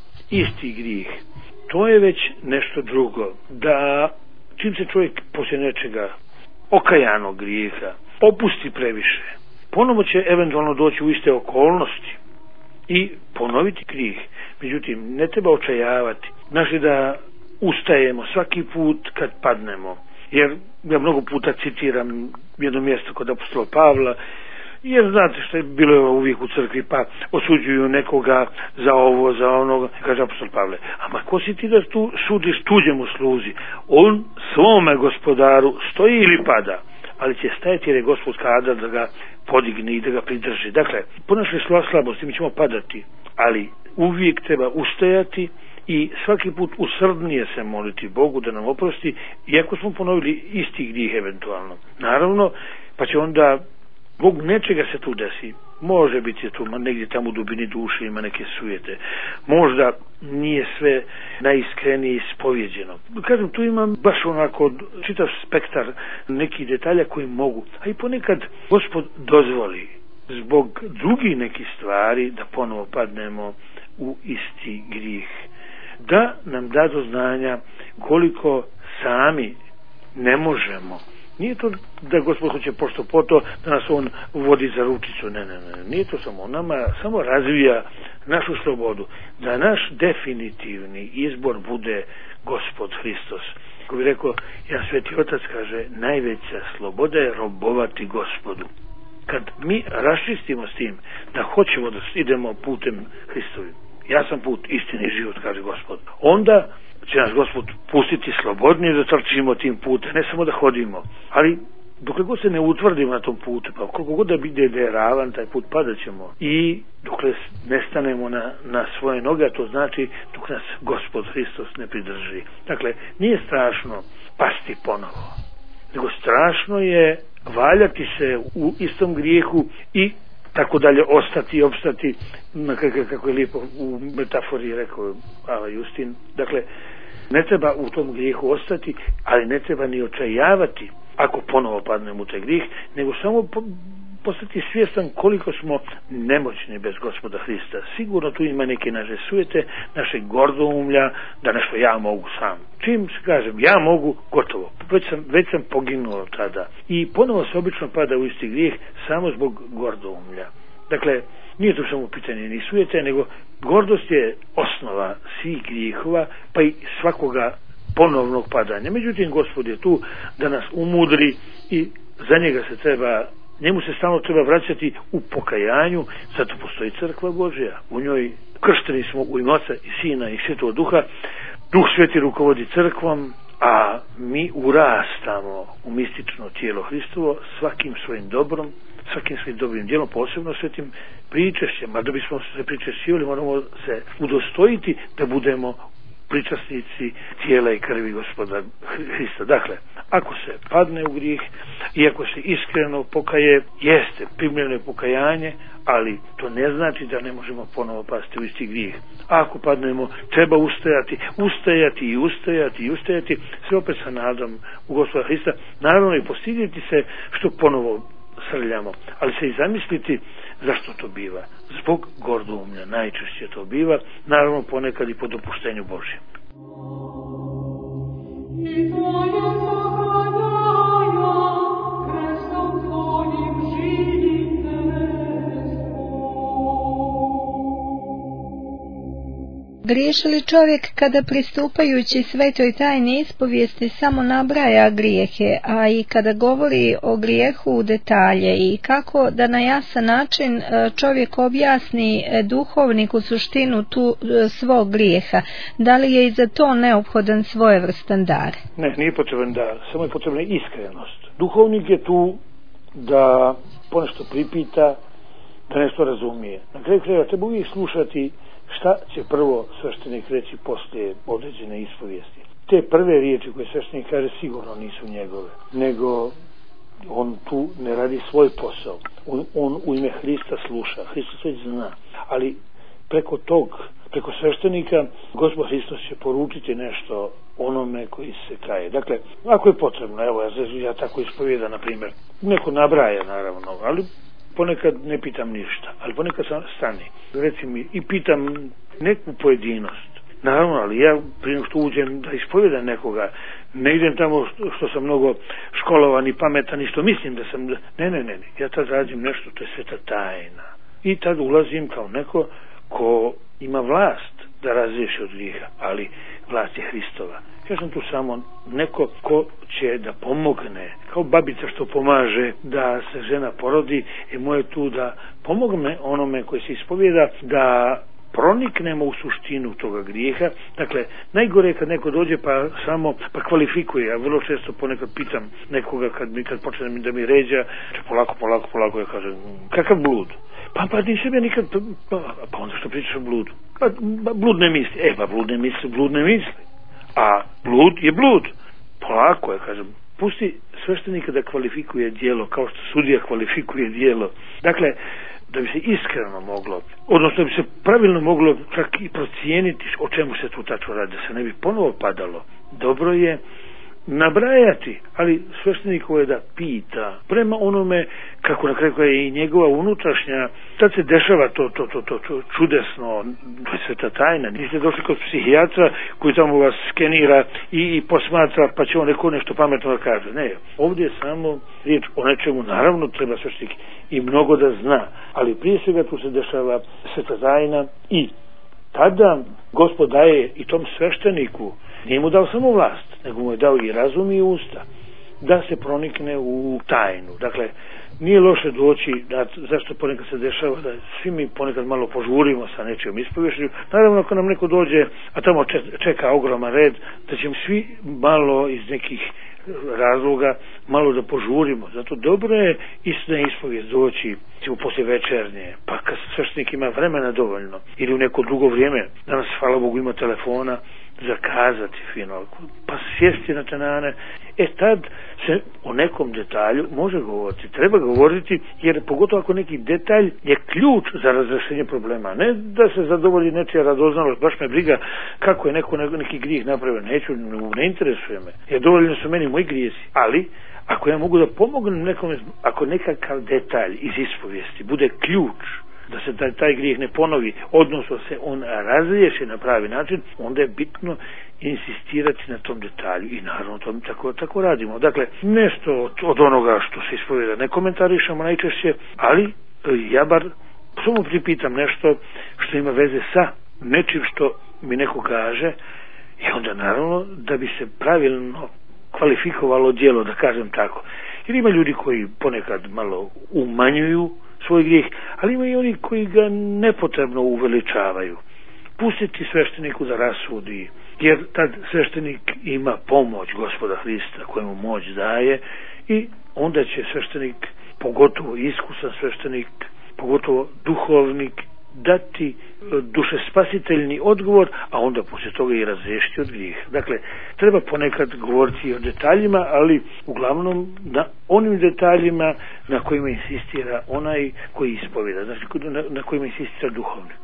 isti grijeh, to je već nešto drugo. Da čim se čovjek poslije nečega okajanog grijeha opusti previše, ponovo će eventualno doći u iste okolnosti i ponoviti grijeh. Međutim, ne treba očajavati. Znači da ustajemo svaki put kad padnemo. Jer ja mnogo puta citiram jedno mjesto kod apostola Pavla, jer znate što je bilo uvijek u crkvi, pa osuđuju nekoga za ovo, za onoga, kaže apostol Pavle, ama ko si ti da tu sudiš tuđemu sluzi? On svome gospodaru stoji ili pada, ali će stajati jer je Gospod kadar da ga podigne i da ga pridrži. Dakle, po našoj slabosti mi ćemo padati, ali uvijek treba ustajati i svaki put usrdnije se moliti Bogu da nam oprosti, iako smo ponovili isti grijeh eventualno. Naravno, pa će onda Bog nečega se tu desi. Može biti tu negdje tamo u dubini duše ima neke sujete. Možda nije sve najiskrenije ispovjeđeno. Kažem, tu imam baš onako čitav spektar nekih detalja koji mogu. A i ponekad Gospod dozvoli zbog drugih nekih stvari da ponovo padnemo u isti grijeh. Da nam da do znanja koliko sami ne možemo Nije to da Gospod hoće pošto po to da nas on vodi za ručicu, ne, nije to samo. On nama samo razvija našu slobodu, da naš definitivni izbor bude Gospod Hristos. Ko bi rekao, jedan Sveti Otac kaže, najveća sloboda je robovati Gospodu. Kad mi raščistimo s tim da hoćemo da idemo putem Hristovim, ja sam put, istini i život, kaže Gospod, onda će nas Gospod pustiti slobodnije da trčimo tim putem, ne samo da hodimo, ali dokle god se ne utvrdimo na tom putu, pa koliko god da bude da je ravan taj put, padat ćemo. I dokle ne stanemo na svoje noge, a to znači dok nas Gospod Hristos ne pridrži. Dakle, nije strašno pasti ponovo, nego strašno je valjati se u istom grijehu i tako dalje ostati i opstati, kako je lijepo u metafori rekao Ava Justin. Dakle, ne treba u tom grijehu ostati, ali ne treba ni očajavati ako ponovo padnemo u taj grijeh, nego samo postati svjestan koliko smo nemoćni bez Gospoda Hrista. Sigurno tu ima neke naše sujete, naše gordoumlja, da nešto ja mogu sam. Čim se kažem ja mogu, gotovo. Već sam poginuo tada. I ponovo se obično pada u isti grijeh samo zbog gordoumlja. Dakle, nije to samo pitanje ni sujete, nego gordost je osnova svih grijehova, pa i svakoga ponovnog padanja. Međutim, Gospod je tu da nas umudri i za njega se treba, njemu se stalno treba vraćati u pokajanju, zato postoji crkva Božja. U njoj kršteni smo u ime Oca i Sina i Svetog Duha. Duh Sveti rukovodi crkvom, a mi urastamo u mistično tijelo Hristovo svakim svojim dobrom, svakim svojim dobrim djelom, posebno svetim pričešćem. A da bismo se pričešćivali, moramo se udostojiti da budemo pričasnici tijela i krvi Gospoda Hrista. Dakle, ako se padne u grijeh i ako se iskreno pokaje, jeste primljeno pokajanje, ali to ne znači da ne možemo ponovo pasti u isti grijeh. A ako padnemo, treba ustajati, sve opet sa nadom u Gospoda Hrista, naravno i postidjeti se što ponovo srljamo, ali se i zamisliti zašto to biva. Zbog gordoumlja najčešće to biva, naravno ponekad i po dopuštenju Božjem. Griješi li čovjek kada pristupajući svetoj tajni ispovijesti samo nabraja grijehe, a i kada govori o grijehu u detalje, i kako da na jasan način čovjek objasni duhovniku suštinu tu svog grijeha? Da li je i za to neophodan svojevrstan dar? Ne, nije potreban dar, samo je potrebna iskrenost. Duhovnik je tu da ponešto pripita, da nešto razumije. Na kraju krajeva treba uvijek slušati šta će prvo sveštenik reći poslije određene ispovijesti. Te prve riječi koje sveštenik kaže sigurno nisu njegove, nego on tu ne radi svoj posao. On u ime Hrista sluša, Hristos već zna, ali preko sveštenika Gospod Hristos će poručiti nešto onome koji se kaje. Dakle, ako je potrebno, evo ja tako ispovijedam, na primjer, neko nabraja naravno, ali ponekad ne pitam ništa, ali ponekad stani, reci mi, i pitam neku pojedinost. Naravno, ali ja prije što uđem da ispovijedam nekoga, ne idem tamo što sam mnogo školovan i pametan i što mislim da sam, ne, ja tad radim nešto, to je sveta tajna. I tad ulazim kao neko ko ima vlast da razriješi od grijeha, ali vlast je Hristova. Ja sam tu samo neko ko će da pomogne, kao babica što pomaže da se žena porodi, i moje tu da pomogne onome koji se ispovijeda da proniknemo u suštinu toga grijeha. Dakle, najgore je kad neko dođe pa kvalifikuje. Ja vrlo često ponekad pitam nekoga kad počne da mi ređa, polako, ja kažem, kakav blud? Pa nisam ja nikad, pa onda što pričaš o bludu? Pa blud ne misli. Blud ne misli. A blud je blud. Polako, ja kažem, pusti sveštenika da kvalifikuje djelo, kao što sudija kvalifikuje djelo. Dakle, da bi se iskreno moglo, odnosno da bi se pravilno moglo čak i procijeniti o čemu se tu tačno radi, da se ne bi ponovo padalo. Dobro je nabrajati, ali svešteniku je da pita prema onome kako na kraju je i njegova unutrašnja, tad se dešava to čudesno, to je sveta tajna. Niste došli kod psihijatra koji tamo vas skenira i posmatra pa će on nešto pametno da kaže. Ne, ovdje je samo riječ o nečemu, naravno treba sveštenik i mnogo da zna, ali prije svega tu se dešava sveta tajna i tada Gospod daje i tom svešteniku, nije mu dao samo vlast, nego mu je dao i razum i usta, da se pronikne u tajnu. Dakle, nije loše doći, zašto ponekad se dešava da svi mi ponekad malo požurimo sa nečijom ispovješću. Naravno, ako nam neko dođe, a tamo čeka ogroman red, da ćemo svi malo iz nekih razloga malo da požurimo. Zato dobro je istina ispovijest doći poslije večernje, pa kad sveštenik ima vremena dovoljno ili u neko drugo vrijeme. Danas, hvala Bogu, ima telefona, zakazati fino, pa sjesti na tenane. Tad se o nekom detalju može govoriti, treba govoriti, jer pogotovo ako neki detalj je ključ za razrešenje problema, ne da se zadovolji nečija radoznalost, baš me briga kako je neki grijeh napravio, ne interesuje me, jer dovoljno su meni moji grijesi, ali ako ja mogu da pomognem nekome, ako nekakav detalj iz ispovijesti bude ključ da se taj grijeh ne ponovi, odnosno se on razriješi na pravi način, onda je bitno insistirati na tom detalju i naravno to tako radimo. Dakle, nešto od onoga što se ispovijeda ne komentarišemo najčešće, ali ja bar samo pripitam nešto što ima veze sa nečim što mi neko kaže i onda naravno da bi se pravilno kvalifikovalo djelo, da kažem tako. Jer ima ljudi koji ponekad malo umanjuju svoj grijeh, ali ima i oni koji ga nepotrebno uveličavaju. Pustiti svešteniku da rasudi, jer tad sveštenik ima pomoć Gospoda Hrista kojemu moć daje i onda će sveštenik, pogotovo iskusan sveštenik, pogotovo duhovnik, dati dušespasiteljni odgovor, a onda poslije toga i razriješiti od grijeha. Dakle, treba ponekad govoriti o detaljima, ali uglavnom na onim detaljima na kojima insistira onaj koji ispovjeda, znači na kojima insistira duhovnik.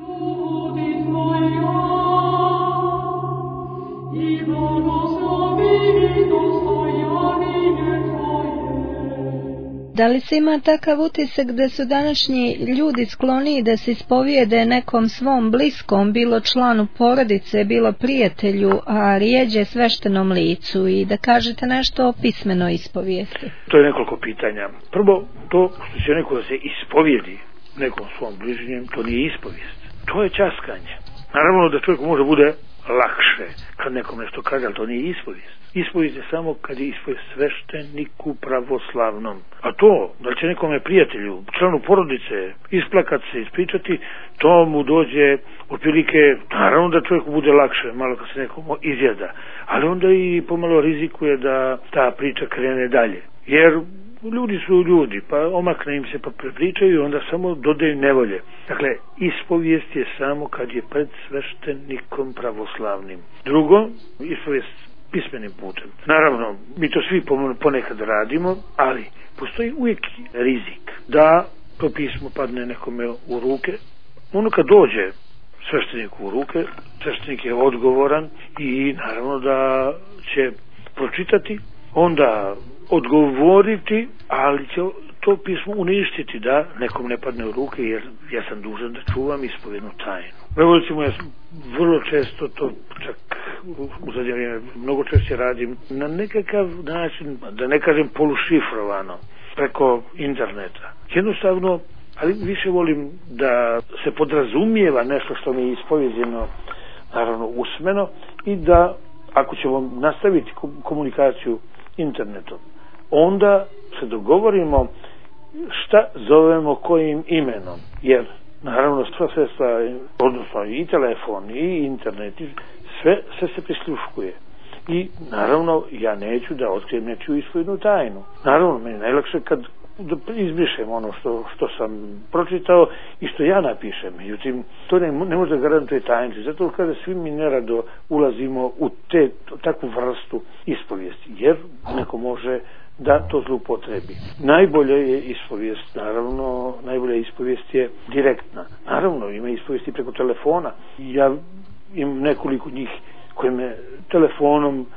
Da li se ima takav utisak da su današnji ljudi skloniji da se ispovijede nekom svom bliskom, bilo članu porodice, bilo prijatelju, a rijeđe sveštenom licu, i da kažete nešto o pismenoj ispovijesti? To je nekoliko pitanja. Prvo, to što će neko da se ispovijedi nekom svom bližnjem, to nije ispovijest. To je časkanje. Naravno da čovjek može bude lakše kad nekom nešto kaže, ali to nije ispovijest. Ispovijest je samo kad je ispovijest svešteniku pravoslavnom. A to, da će nekome prijatelju, članu porodice, isplakati se, ispričati, to mu dođe otprilike, naravno da čovjeku bude lakše, malo kad se nekom izjeda, ali onda i pomalo rizikuje da ta priča krene dalje. Jer ljudi su ljudi, pa omakne im se pa prepričaju i onda samo dodaju nevolje. Dakle, ispovijest je samo kad je pred sveštenikom pravoslavnim. Drugo, ispovijest pismenim putem. Naravno, mi to svi ponekad radimo, ali postoji uvijek rizik da to pismo padne nekome u ruke. Ono kad dođe svešteniku u ruke, sveštenik je odgovoran i naravno da će pročitati, onda odgovoriti, ali će to pismo uništiti da nekom ne padne u ruke, jer ja sam dužan da čuvam ispovjednu tajnu. Evo, recimo, ja vrlo često to, čak u zadnje vrijeme mnogo češće radim na nekakav način, da ne kažem polušifrovano, preko interneta. Jednostavno, ali više volim da se podrazumijeva nešto što mi je ispovjeđeno, naravno usmeno, i da ako ćemo nastaviti komunikaciju internetom, onda se dogovorimo šta zovemo kojim imenom, jer naravno sva sredstva, odnosno i telefon i internet, sve se prisluškuje. I naravno ja neću da otkrijem nečiju ispovjednu tajnu. Naravno, meni najlakše kad izbrišem ono što sam pročitao i što ja napišem. Međutim, to ne može da garantuje tajnici. Zato kada svi mi nerado ulazimo u takvu vrstu ispovijesti, jer neko može da to zloupotrebi. Najbolje je ispovijest, naravno, najbolja ispovijest je direktna. Naravno, ima ispovijesti preko telefona. Ja imam nekoliko njih koji me telefonom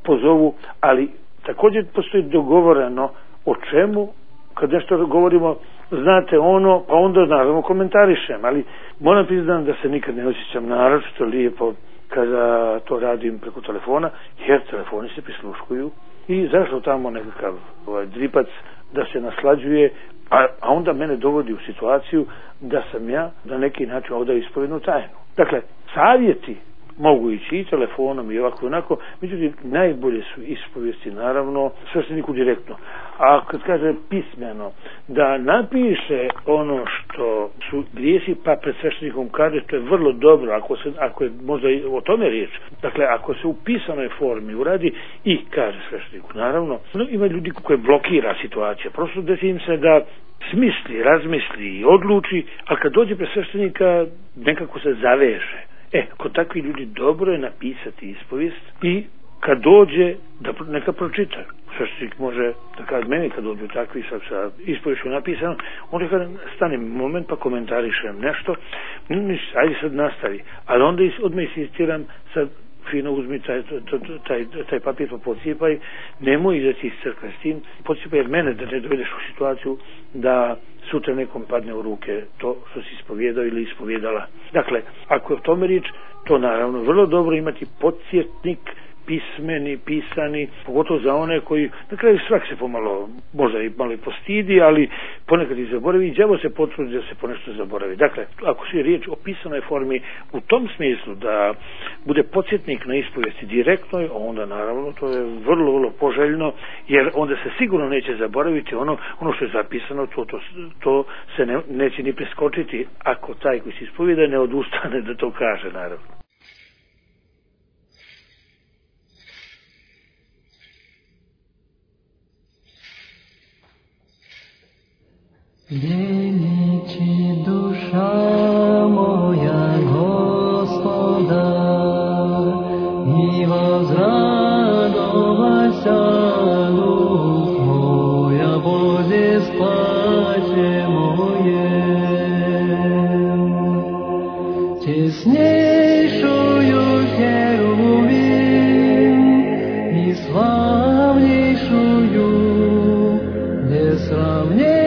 pozovu, ali također postoji dogovoreno o čemu, kad nešto govorimo, znate ono, pa onda naravno komentarišem, ali moram priznam da se nikad ne osjećam naročito lijepo kada to radim preko telefona, jer telefoni se prisluškuju i zašto tamo nekakav dripac da se naslađuje, a onda mene dovodi u situaciju da sam ja na neki način ovdje ispovednu tajnu. Dakle, savjeti mogu ići i telefonom i ovako i onako, međutim najbolje su ispovijesti naravno svešteniku direktno. A kad kaže pismeno, da napiše ono što su grijesi pa pred sveštenikom kaže, to je vrlo dobro, ako je možda i o tome riječ. Dakle, ako se u pisanoj formi uradi i kaže svešteniku, naravno, ima ljudi koje blokira situacija, prosto desi im se da smisli, razmisli i odluči, a kad dođe pred sveštenika nekako se zaveže. Kod takvih ljudi dobro je napisati ispovijest i kad dođe da neka pročita. Sveštenik može da kaže meni kad dođu takvi sa ispoviješću napisano, onda kad stane moment pa komentarišem nešto, ajde sad nastavi, ali onda odmah insistiram sad fino uzmi taj papir pa pocijepaj, nemoj izaći iz crkve s tim, pocijepaj jer mene da ne dovedeš u situaciju da sutra nekom padne u ruke to što si ispovjedao ili ispovjedala. Dakle, ako je o tome riječ, to naravno vrlo dobro imati podsjetnik pismeni, pisani, pogotovo za one koji, na kraju svak se pomalo, možda i malo postidi, ali ponekad i zaboravi i đavo se potrudi da se ponešto zaboravi. Dakle, ako se riječ o pisanoj formi u tom smislu da bude podsjetnik na ispovijesti direktnoj, onda naravno to je vrlo, vrlo poželjno, jer onda se sigurno neće zaboraviti ono što je zapisano, to se neće ni preskočiti ako taj koji se ispovijeda ne odustane da to kaže, naravno. Veliči duša moja Gospoda i возрадовася дух моя Боже спасе моем. Честнейшую херувим и славнейшую без сравнения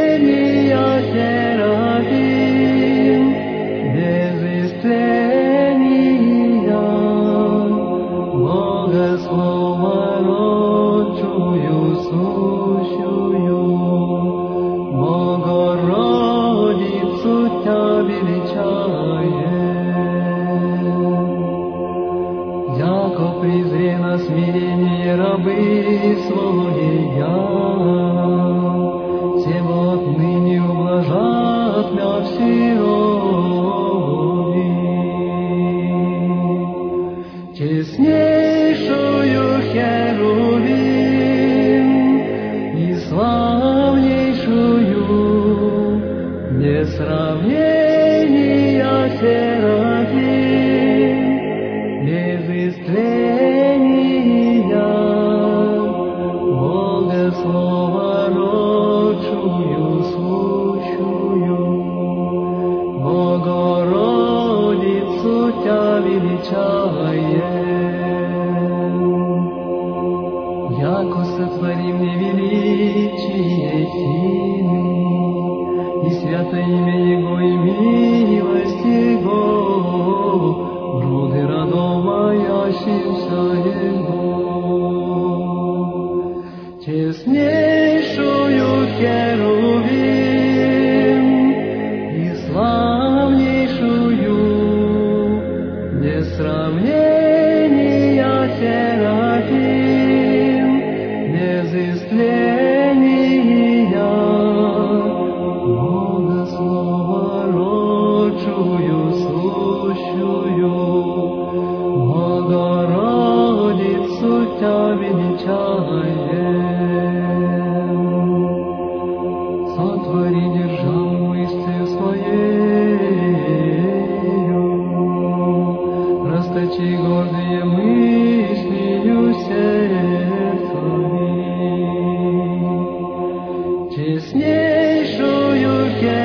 смирение рабы своя, тем отныне ублажат мя всерови. Честнейшую херувим и славнейшую без сравнения серафим, без истления Богослова родчую случаю, Богородицу Тя величаем. Яко сотворим невеличие Тины, и святое имя Его, и милость Его, груды родов моящимся Его. Честнейшую херувим и славнейшую без сравнения серафим, без истления Богослова родчую сущую, Богородицу Тя величаем. Сотвори державу мыслью своею, расточи гордые мыслью сердцами. Честнейшую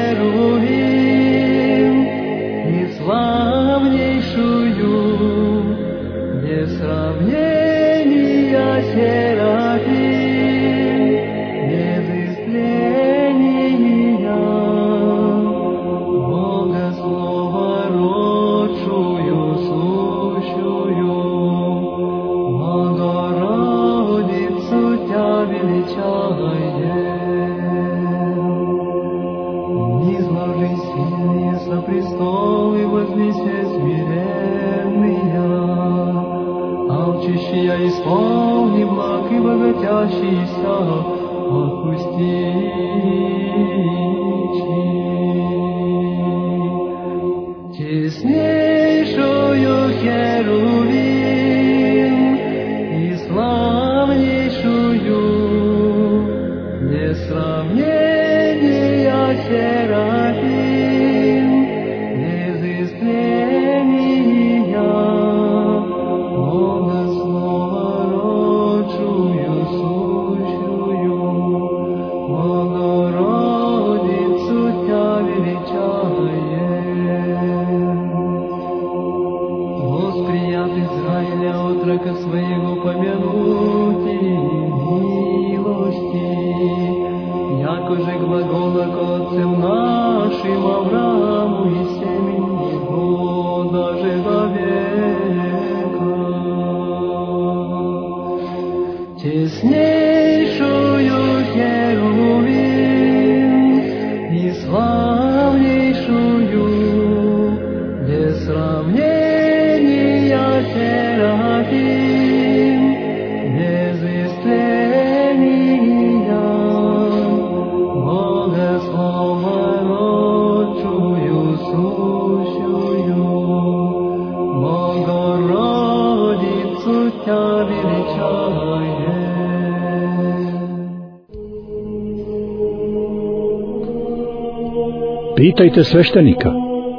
херувим и славнейшую без сравнения Исполни благ и богатящийся, отпусти. Теснейшую херувим и славнейшую, без сравнения серафим, без истления, Бога слова родшую сущую, Богородицу Тя величаем. Восприят Израиля отрока своего помянути милости, якоже глагола к отцам нашим Аврааму и семени его даже до века. Теснейшую херувим и славнейшую, без сравнения серафим, без истления, Бога слова родшую сущую, Богородицу Тя величаем. Pitajte sveštenika.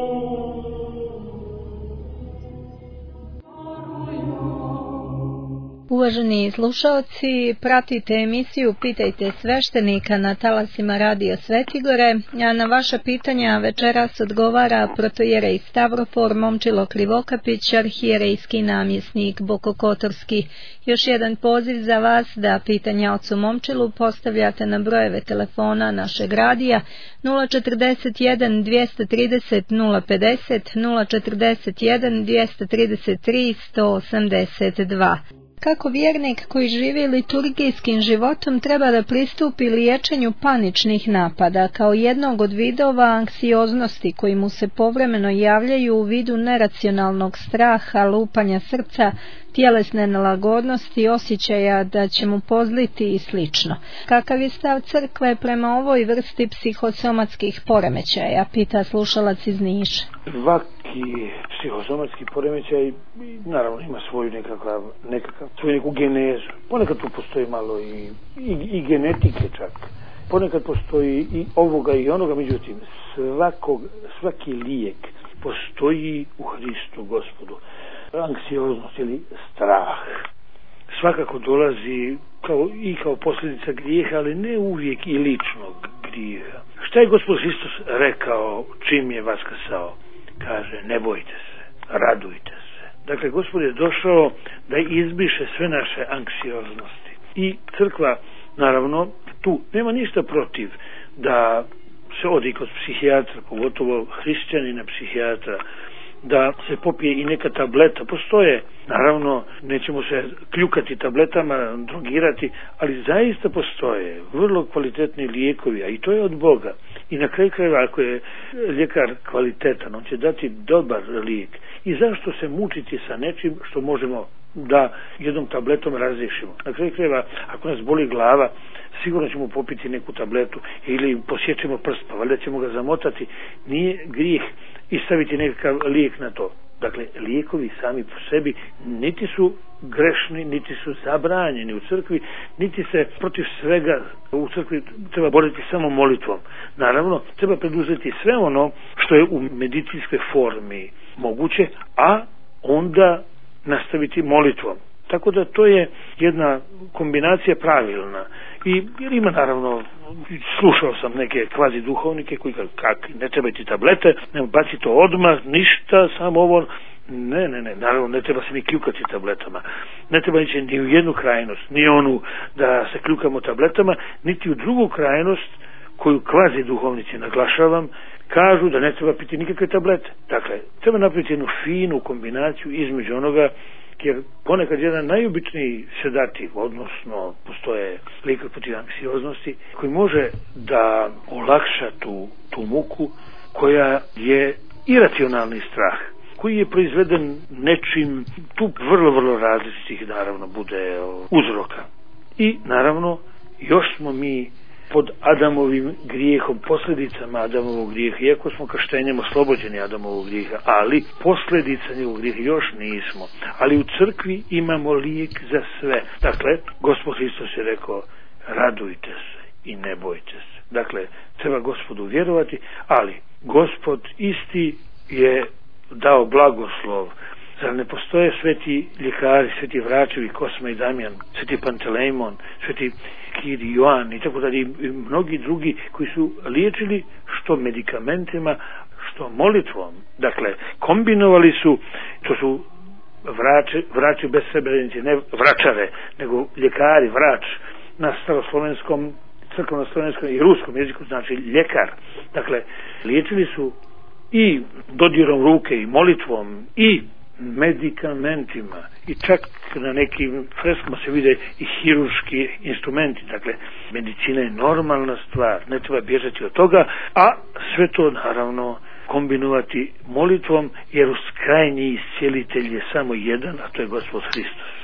Uvaženi slušaoci, pratite emisiju Pitajte sveštenika na talasima Radio Svetigore, a na vaša pitanja večeras odgovara protojerej Stavrofor Momčilo Krivokapić, arhijerejski namjesnik Bokokotorski. Još jedan poziv za vas da pitanja ocu Momčilu postavljate na brojeve telefona našeg radija 041 230 050, 041 233 182. Kako vjernik koji živi liturgijskim životom treba da pristupi liječenju paničnih napada kao jednog od vidova anksioznosti koji mu se povremeno javljaju u vidu neracionalnog straha, lupanja srca, tjelesne nelagodnosti, osjećaja da će mu pozliti i slično. Kakav je stav crkve prema ovoj vrsti psihosomatskih poremećaja, pita slušalac iz Niša. Svaki psihosomatski poremećaj naravno ima svoju svoju neku genezu. Ponekad tu postoji malo i genetike čak. Ponekad postoji i ovoga i onoga, međutim svaki lijek postoji u Hristu Gospodu. Anksioznost ili strah svakako dolazi kao posljedica grijeha, ali ne uvijek i ličnog grijeha. Šta je Gospod Hristos rekao čim je vaskrsao? Kaže, ne bojte se, radujte se. Dakle, Gospod je došao da izbriše sve naše anksioznosti. I crkva, naravno, tu nema ništa protiv da se odi kod psihijatra, pogotovo hrišćanina psihijatra, da se popije i neka tableta. Postoje, naravno, nećemo se kljukati tabletama, drogirati, ali zaista postoje vrlo kvalitetni lijekovi, a i to je od Boga. I na kraju krajeva, ako je ljekar kvalitetan, on će dati dobar lijek. I zašto se mučiti sa nečim što možemo da jednom tabletom razriješimo? Na kraju krajeva, ako nas boli glava, sigurno ćemo popiti neku tabletu ili posjećemo prst, pa valjda ćemo ga zamotati. Nije grijeh i staviti nekakav lijek na to. Dakle, lijekovi sami po sebi niti su grešni, niti su zabranjeni u crkvi, niti se protiv svega u crkvi treba boriti samo molitvom. Naravno, treba preduzeti sve ono što je u medicinskoj formi moguće, a onda nastaviti molitvom. Tako da to je jedna kombinacija pravilna. I ima naravno, slušao sam neke kvazi duhovnike koji kažu, ne treba ti tablete, ne baci to odmah, ništa, samo ovo. Ne, naravno ne treba se ni kljukati tabletama. Ne treba ići ni u jednu krajnost, ni onu da se kljukamo tabletama, niti u drugu krajnost koju kvazi duhovnici, naglašavam, kažu da ne treba piti nikakve tablete. Dakle, treba napraviti jednu finu kombinaciju između onoga, jer ponekad jedan najobičniji sedativ, odnosno postoje lijek protiv anksioznosti, koji može da olakša tu muku koja je iracionalni strah, koji je proizveden nečim, tu vrlo različitih naravno bude uzroka. I naravno još smo mi pod Adamovim grijehom, posljedicama Adamovog grijeha, iako smo krštenjem oslobođeni Adamovog grijeha, ali posljedica njegovog grijeha još nismo. Ali u crkvi imamo lijek za sve. Dakle, Gospod Hristos je rekao, radujte se i ne bojte se. Dakle, treba Gospodu vjerovati, ali Gospod isti je dao blagoslov. Zar ne postoje sveti ljekari, sveti Vračevi, Kosma i Damjan, sveti Pantelejmon, sveti Kir i Joan i tako dalje, i mnogi drugi koji su liječili što medikamentima, što molitvom. Dakle, kombinovali su, to su vrači bez srebrenice, ne vračare, nego ljekari, vrač na staroslovenskom, crkveno-slovenskom i ruskom jeziku znači ljekar. Dakle, liječili su i dodirom ruke i molitvom i medikamentima i čak na nekim freskama se vide i hirurški instrumenti. Dakle, medicina je normalna stvar, ne treba bježati od toga, a sve to naravno kombinovati molitvom, jer krajnji iscijelitelj je samo jedan, a to je Gospod Hristos.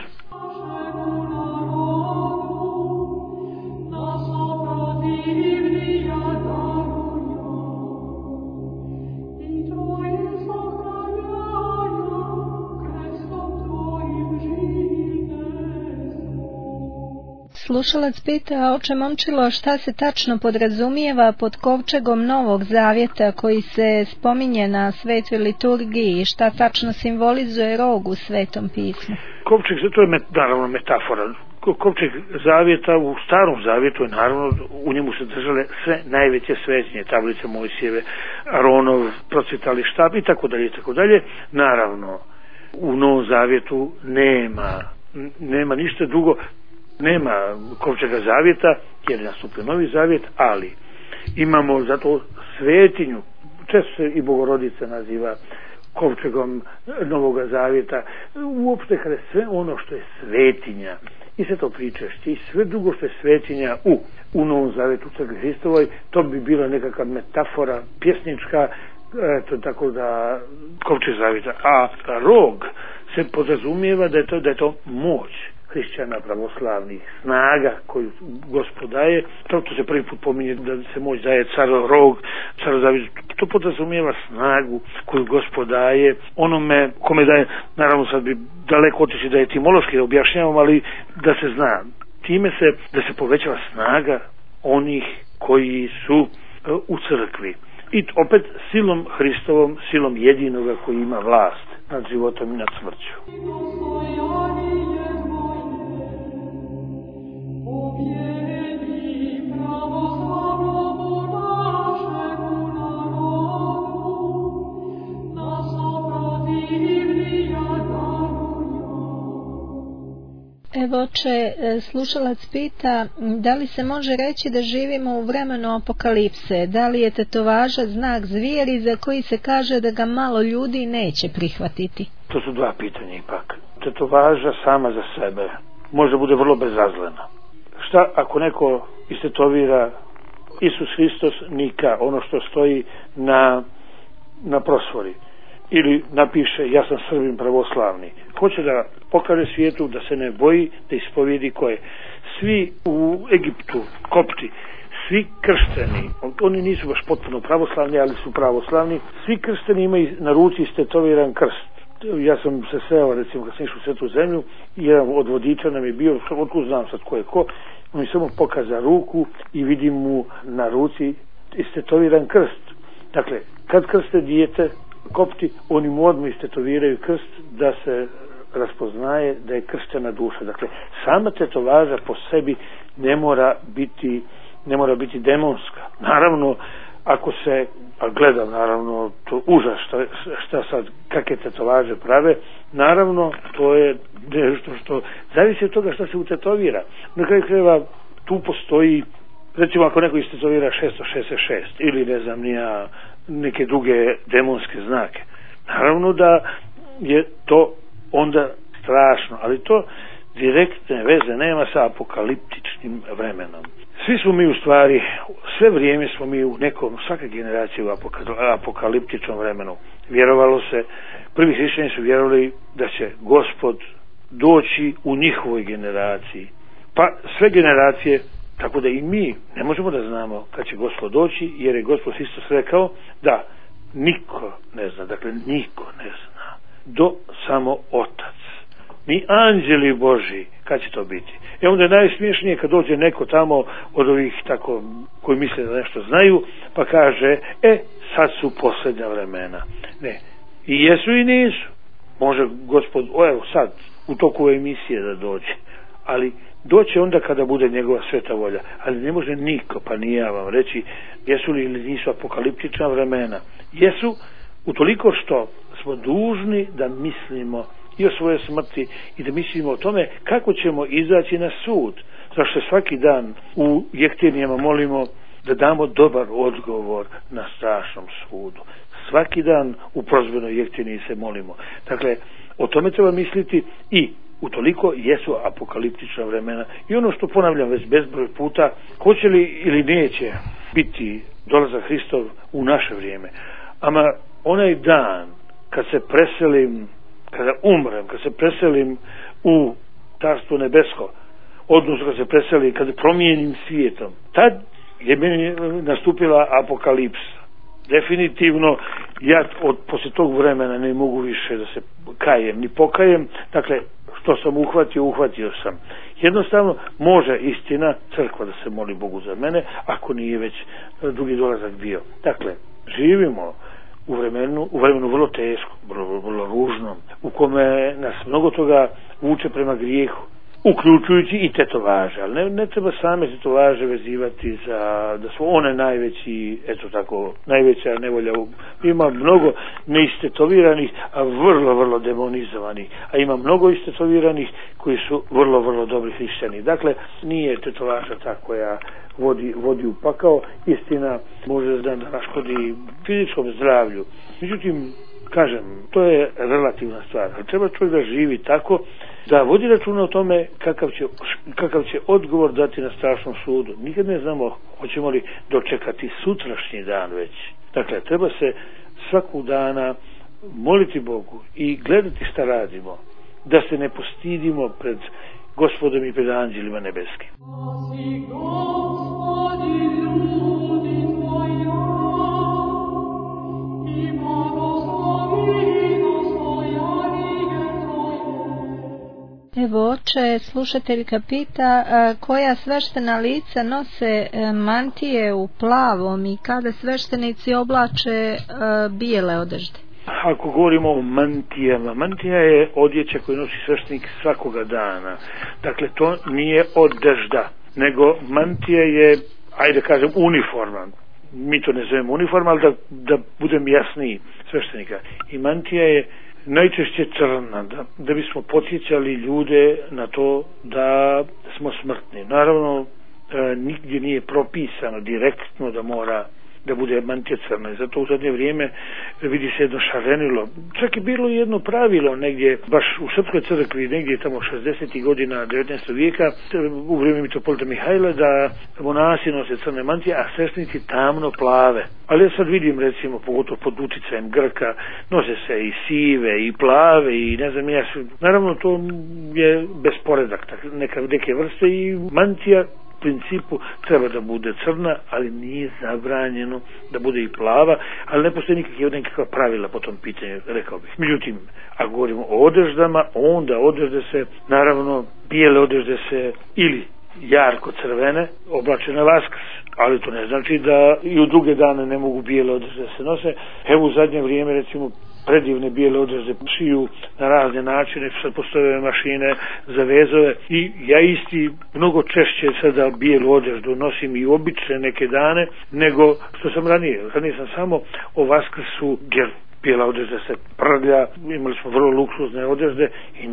Slušalac pita, oče Momčilo, šta se tačno podrazumijeva pod kovčegom Novog Zavjeta koji se spominje na svetoj liturgiji i šta tačno simbolizuje rog u Svetom pismu? Kovčeg, to je naravno metafora. Kovčeg Zavjeta u Starom Zavjetu je naravno, u njemu se držale sve najveće svetinje, tablice Mojsijeve, Aronov, procvjetali štab i tako dalje. Naravno, u Novom Zavjetu nema ništa drugo. Nema kovčega zavjeta jer je nastupio Novi Zavjet, ali imamo zato svetinju, često se i Bogorodica naziva kovčegom Novoga Zavjeta, uopšte kada sve ono što je svetinja i sve to pričešće i sve drugo što je svetinja u Novom Zavjetu crkvi Hristovoj, to bi bila nekakva metafora pjesnička, tako da kovčeg zavjeta. A rog se podrazumijeva da je to moć hrišćana pravoslavnih, snaga koju Gospod daje. To se prvi put pominje da se moć daje carorog, carozavjet. To podrazumijeva snagu koju Gospod daje onome kome daje. Naravno sad bi daleko otišli da je etimološki objašnjavam, ali da se zna. Time da se povećava snaga onih koji su u crkvi. I opet silom Hristovom, silom jedinoga koji ima vlast nad životom i nad smrću. Evo, oče, slušalac pita, da li se može reći da živimo u vremenu apokalipse? Da li je tetovaža znak zvijeri za koji se kaže da ga malo ljudi neće prihvatiti? To su dva pitanja ipak. Tetovaža sama za sebe može bude vrlo bezazlena. Šta ako neko istetovira Isus Hristos Nika, ono što stoji na prosvori, ili napiše ja sam Srbin pravoslavni, hoće da pokaže svijetu da se ne boji da ispovijedi ko je. Svi u Egiptu, kopti, svi kršteni, oni nisu baš potpuno pravoslavni, ali su pravoslavni, svi kršteni imaju na ruci istetoviran krst. Ja sam se sreo, recimo, kad sam išao u Svetu zemlju, jedan od vodiča nam je bio, otkud znam sad ko je ko, on mi samo pokaza ruku i vidim mu na ruci istetoviran krst. Dakle, kad krste dijete, kopti, oni mu odmah istetoviraju krst da se raspoznaje da je krštena duša. Dakle, sama tetovaža po sebi ne mora biti demonska. Naravno, ako se, a gledam naravno to užas šta sad, kakve tetovaže prave, naravno to je nešto što zavisi od toga šta se utetovira. Na kraju krajeva tu postoji, recimo ako neko istetovira 666 ili ne znam nija neke druge demonske znake, naravno da je to onda strašno, ali to direktne veze nema sa apokaliptičnim vremenom. Svi smo mi u stvari, sve vrijeme smo mi u nekom, svaka generacija u apokaliptičnom vremenu. Vjerovalo se, prvi hrišćani su vjerovali da će Gospod doći u njihovoj generaciji. Pa sve generacije, tako da i mi ne možemo da znamo kad će Gospod doći, jer je Gospod Hristos rekao da niko ne zna, dakle niko ne zna, do samo Otac. Ni anđeli Boži, kad će to biti? I onda je najsmiješnije kad dođe neko tamo od ovih tako koji misle da nešto znaju, pa kaže, sad su posljednja vremena. Ne, i jesu i nisu. Može Gospod, evo sad, u toku emisije da dođe, ali doće onda kada bude njegova sveta volja. Ali ne može niko, pa ni ja vam reći, jesu li ili nisu apokaliptična vremena. Jesu, utoliko što smo dužni da mislimo i o svojoj smrti i da mislimo o tome kako ćemo izaći na sud. Zašto svaki dan u Jektinijama molimo da damo dobar odgovor na strašnom sudu. Svaki dan u prozbenoj Jektiniji se molimo. Dakle, o tome treba misliti i utoliko jesu apokaliptična vremena. I ono što ponavljam već bezbroj puta, hoće li ili neće biti dolazak Hristov u naše vrijeme. Ama onaj dan kad se preselim, kada umrem, kad se preselim u Carstvo nebesko, odnosno kad se preselim, kad promijenim svijetom, tad je meni nastupila apokalipsa. Definitivno ja poslije tog vremena ne mogu više da se kajem ni pokajem. Dakle, što sam uhvatio sam. Jednostavno može istina crkva da se moli Bogu za mene, ako nije već drugi dolazak bio. Dakle, živimo u vremenu vrlo teško, vrlo ružnom, u kome nas mnogo toga vuče prema grijehu, uključujući i tetovaže, ali ne treba same tetovaže vezivati da su one najveći, eto tako, najveća nevolja. Ima mnogo neistetoviranih, a vrlo demonizovanih, a ima mnogo istetoviranih koji su vrlo dobri hrišćani. Dakle, nije tetovaža ta koja vodi u pakao, istina može da naškodi fizičkom zdravlju. Međutim, kažem, to je relativna stvar. Treba čovjek da živi tako, da vodi računa o tome kakav će odgovor dati na strašnom sudu. Nikad ne znamo hoćemo li dočekati sutrašnji dan već. Dakle, treba se svakog dana moliti Bogu i gledati šta radimo, da se ne postidimo pred Gospodom i pred anđelima nebeskim. Evo, oče, slušateljka pita koja sveštena lica nose mantije u plavom i kada sveštenici oblače bijele odežde. Ako govorimo o mantijama, mantija je odjeća koju nosi sveštenik svakoga dana. Dakle, to nije odežda, nego mantija je, ajde kažem, uniforma. Mi to ne zovemo uniforma, ali da budem jasniji sveštenika. I mantija je najčešće crna, da bismo podsjećali ljude na to da smo smrtni. Naravno, nigdje nije propisano direktno da mora da bude mantija crna. I zato u zadnje vrijeme vidi se jedno šarenilo. Čak je bilo jedno pravilo negdje, baš u Srpskoj crkvi, negdje tamo 60. godina 19. vijeka, u vrijeme mitropolita Mihajla, da monasi nose crne mantije, a sveštenici tamno plave. Ali ja sad vidim, recimo, pogotovo pod uticajem Grka, nose se i sive, i plave, i ne znam ja. Naravno, to je besporedak, neke vrste, i mantija u principu treba da bude crna, ali nije zabranjeno da bude i plava, ali ne postoji nikakva pravila po tom pitanju, rekao bih. Međutim, ako govorimo o odeždama, onda odežde se, naravno, bijele odežde se ili jarko crvene oblače na Vaskrs, ali to ne znači da i u druge dane ne mogu bijele odežde se nose. Evo u zadnje vrijeme, recimo, predivne bijele odjeće šiju na razne načine, sad postoje mašine za vezove i ja isti mnogo češće sada bijelu odjeću nosim i obične neke dane nego što sam ranije. Ranije sam samo o Vaskrsu, jer bijela odjeća se prlja, imali smo vrlo luksuzne odjeće i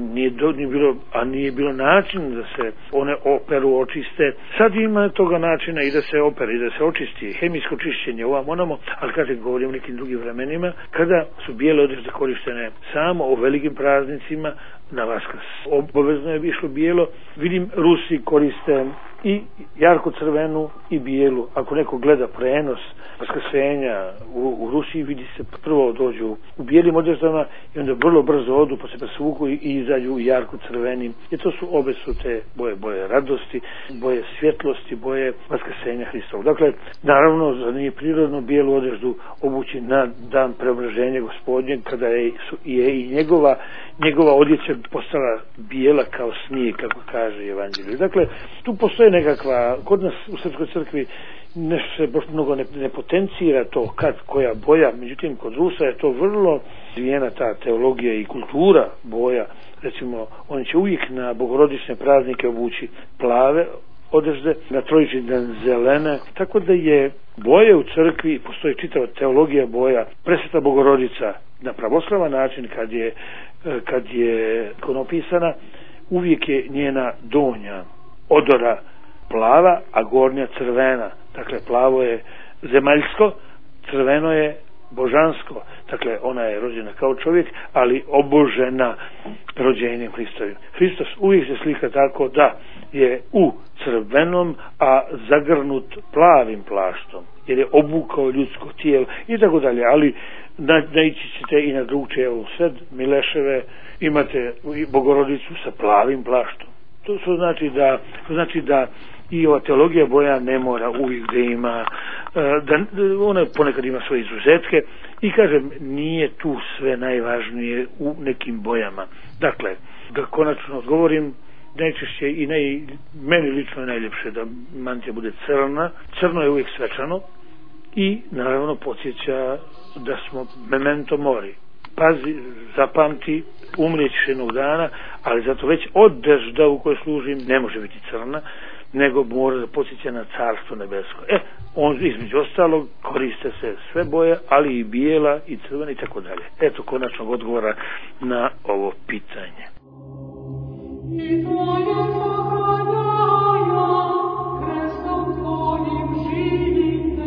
nije bilo način da se one operu, očiste. Sad ima toga načina i da se opere i da se očisti, hemijsko čišćenje, onamo, ali kažem, govorim o nekim drugim vremenima, kada su bijele odjeće korištene samo o velikim praznicima na Vaskrs. Obavezno je išlo bijelo. Vidim, Rusi koriste i jarko crvenu i bijelu. Ako neko gleda prenos vaskrsenja u Rusiji, vidi se prvo dođu u bijelim odjećama i onda vrlo brzo odu, pa se presvuku i izađu u jarko crvenim. I to su obe su te boje radosti, boje svjetlosti, boje vaskrsenja Hristovog. Dakle, naravno, za nije prirodno bijelu odjeću obući na dan preobraženja Gospodnjeg, kada je i njegova odjeća postala bijela kao snijeg, kako kaže Evanđelje. Dakle, tu postoji nekakva, kod nas u Srpskoj crkvi nešto se baš mnogo ne potencira to koja boja, međutim kod Rusa je to vrlo zvijena ta teologija i kultura boja. Recimo, oni će uvijek na bogorodične praznike obući plave odjeće, na Trojični dan zelene, tako da je boje u crkvi, postoji čitava teologija boja. Presveta Bogorodica na pravoslavan način kad je ikonopisana, uvijek je njena donja odora plava, a gornja crvena. Dakle, plavo je zemaljsko, crveno je božansko. Dakle, ona je rođena kao čovjek, ali obožena rođenjem Hristovim. Hristos uvijek se slika tako da je u crvenom, a zagrnut plavim plaštom, jer je obukao ljudsko tijelo i tako dalje. Ali naići ćete i na drugčije, evo sad Mileševe, imate Bogorodicu sa plavim plaštom. To znači da i ova teologija boja ne mora uvijek da ima, da ona ponekad ima svoje izuzetke i kažem, nije tu sve najvažnije u nekim bojama. Dakle, da konačno odgovorim, najčešće i meni lično je najljepše da mantija bude crna. Crno je uvijek svečano i naravno podsjeća da smo memento mori. Pazi, zapamti, umrijećeš jednog dana, ali zato već odjeća u kojoj služim ne može biti crna, nego mora da podsjeća na carstvo nebesko. On između ostalog koriste se sve boje, ali i bijela i crvena i tako dalje. Eto konačnog odgovora na ovo pitanje. I tvoje sahranjaja, krestom tvojim živite.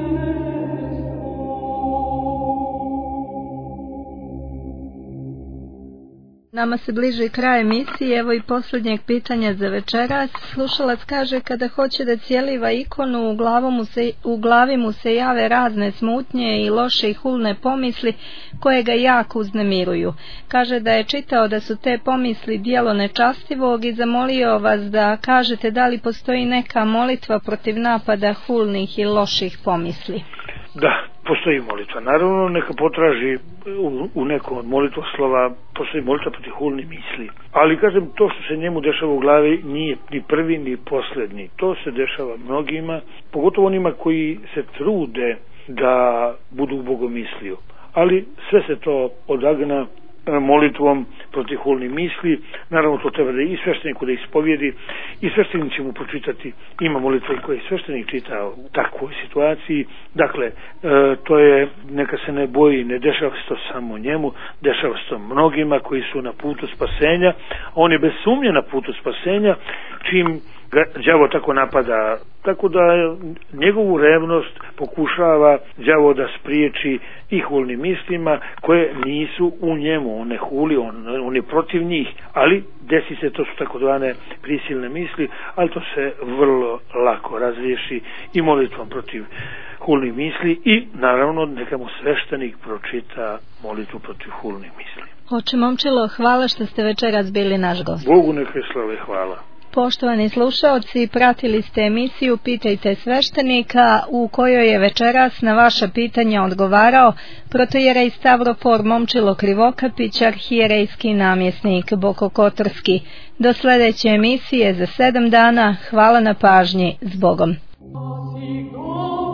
Nama se bliži kraj emisije, evo i posljednjeg pitanja za večeras. Slušalac kaže, kada hoće da cijeliva ikonu, u glavi mu se jave razne smutnje i loše i hulne pomisli koje ga jako uznemiruju. Kaže da je čitao da su te pomisli djelo nečastivog i zamolio vas da kažete da li postoji neka molitva protiv napada hulnih i loših pomisli. Da, postoji molitva. Naravno, neka potraži u nekom od molitvoslova, postoji molitva protiv hulnih misli. Ali, kažem, to što se njemu dešava u glavi nije ni prvi ni posljednji. To se dešava mnogima, pogotovo onima koji se trude da budu u bogomisliju. Ali sve se to odagna molitvom protiv hulnih misli. Naravno, to treba da i svešteniku da ispovijedi i sveštenik će mu pročitati. Ima molitve koje sveštenik čita u takvoj situaciji. Dakle, to je, neka se ne boji, ne dešava se to samo njemu, dešava se to mnogima koji su na putu spasenja. On je bez sumnje na putu spasenja, čim ga đavo tako napada, tako da njegovu revnost pokušava đavo da spriječi i hulnim mislima koje nisu u njemu. On ne huli, on je protiv njih, ali desi se, to su takozvane prisilne misli, ali to se vrlo lako razriješi i molitvom protiv hulnih misli i naravno neka mu sveštenik pročita molitvu protiv hulnih misli. Oče Momčilo, hvala što ste večeras bili naš gost. Bogu neka slave, hvala. Poštovani slušaoci, pratili ste emisiju Pitajte sveštenika, u kojoj je večeras na vaša pitanja odgovarao protojerej Stavrofor Momčilo Krivokapić, arhijerejski namjesnik Bokokotorski. Do sljedeće emisije za 7 dana. Hvala na pažnji. S Bogom.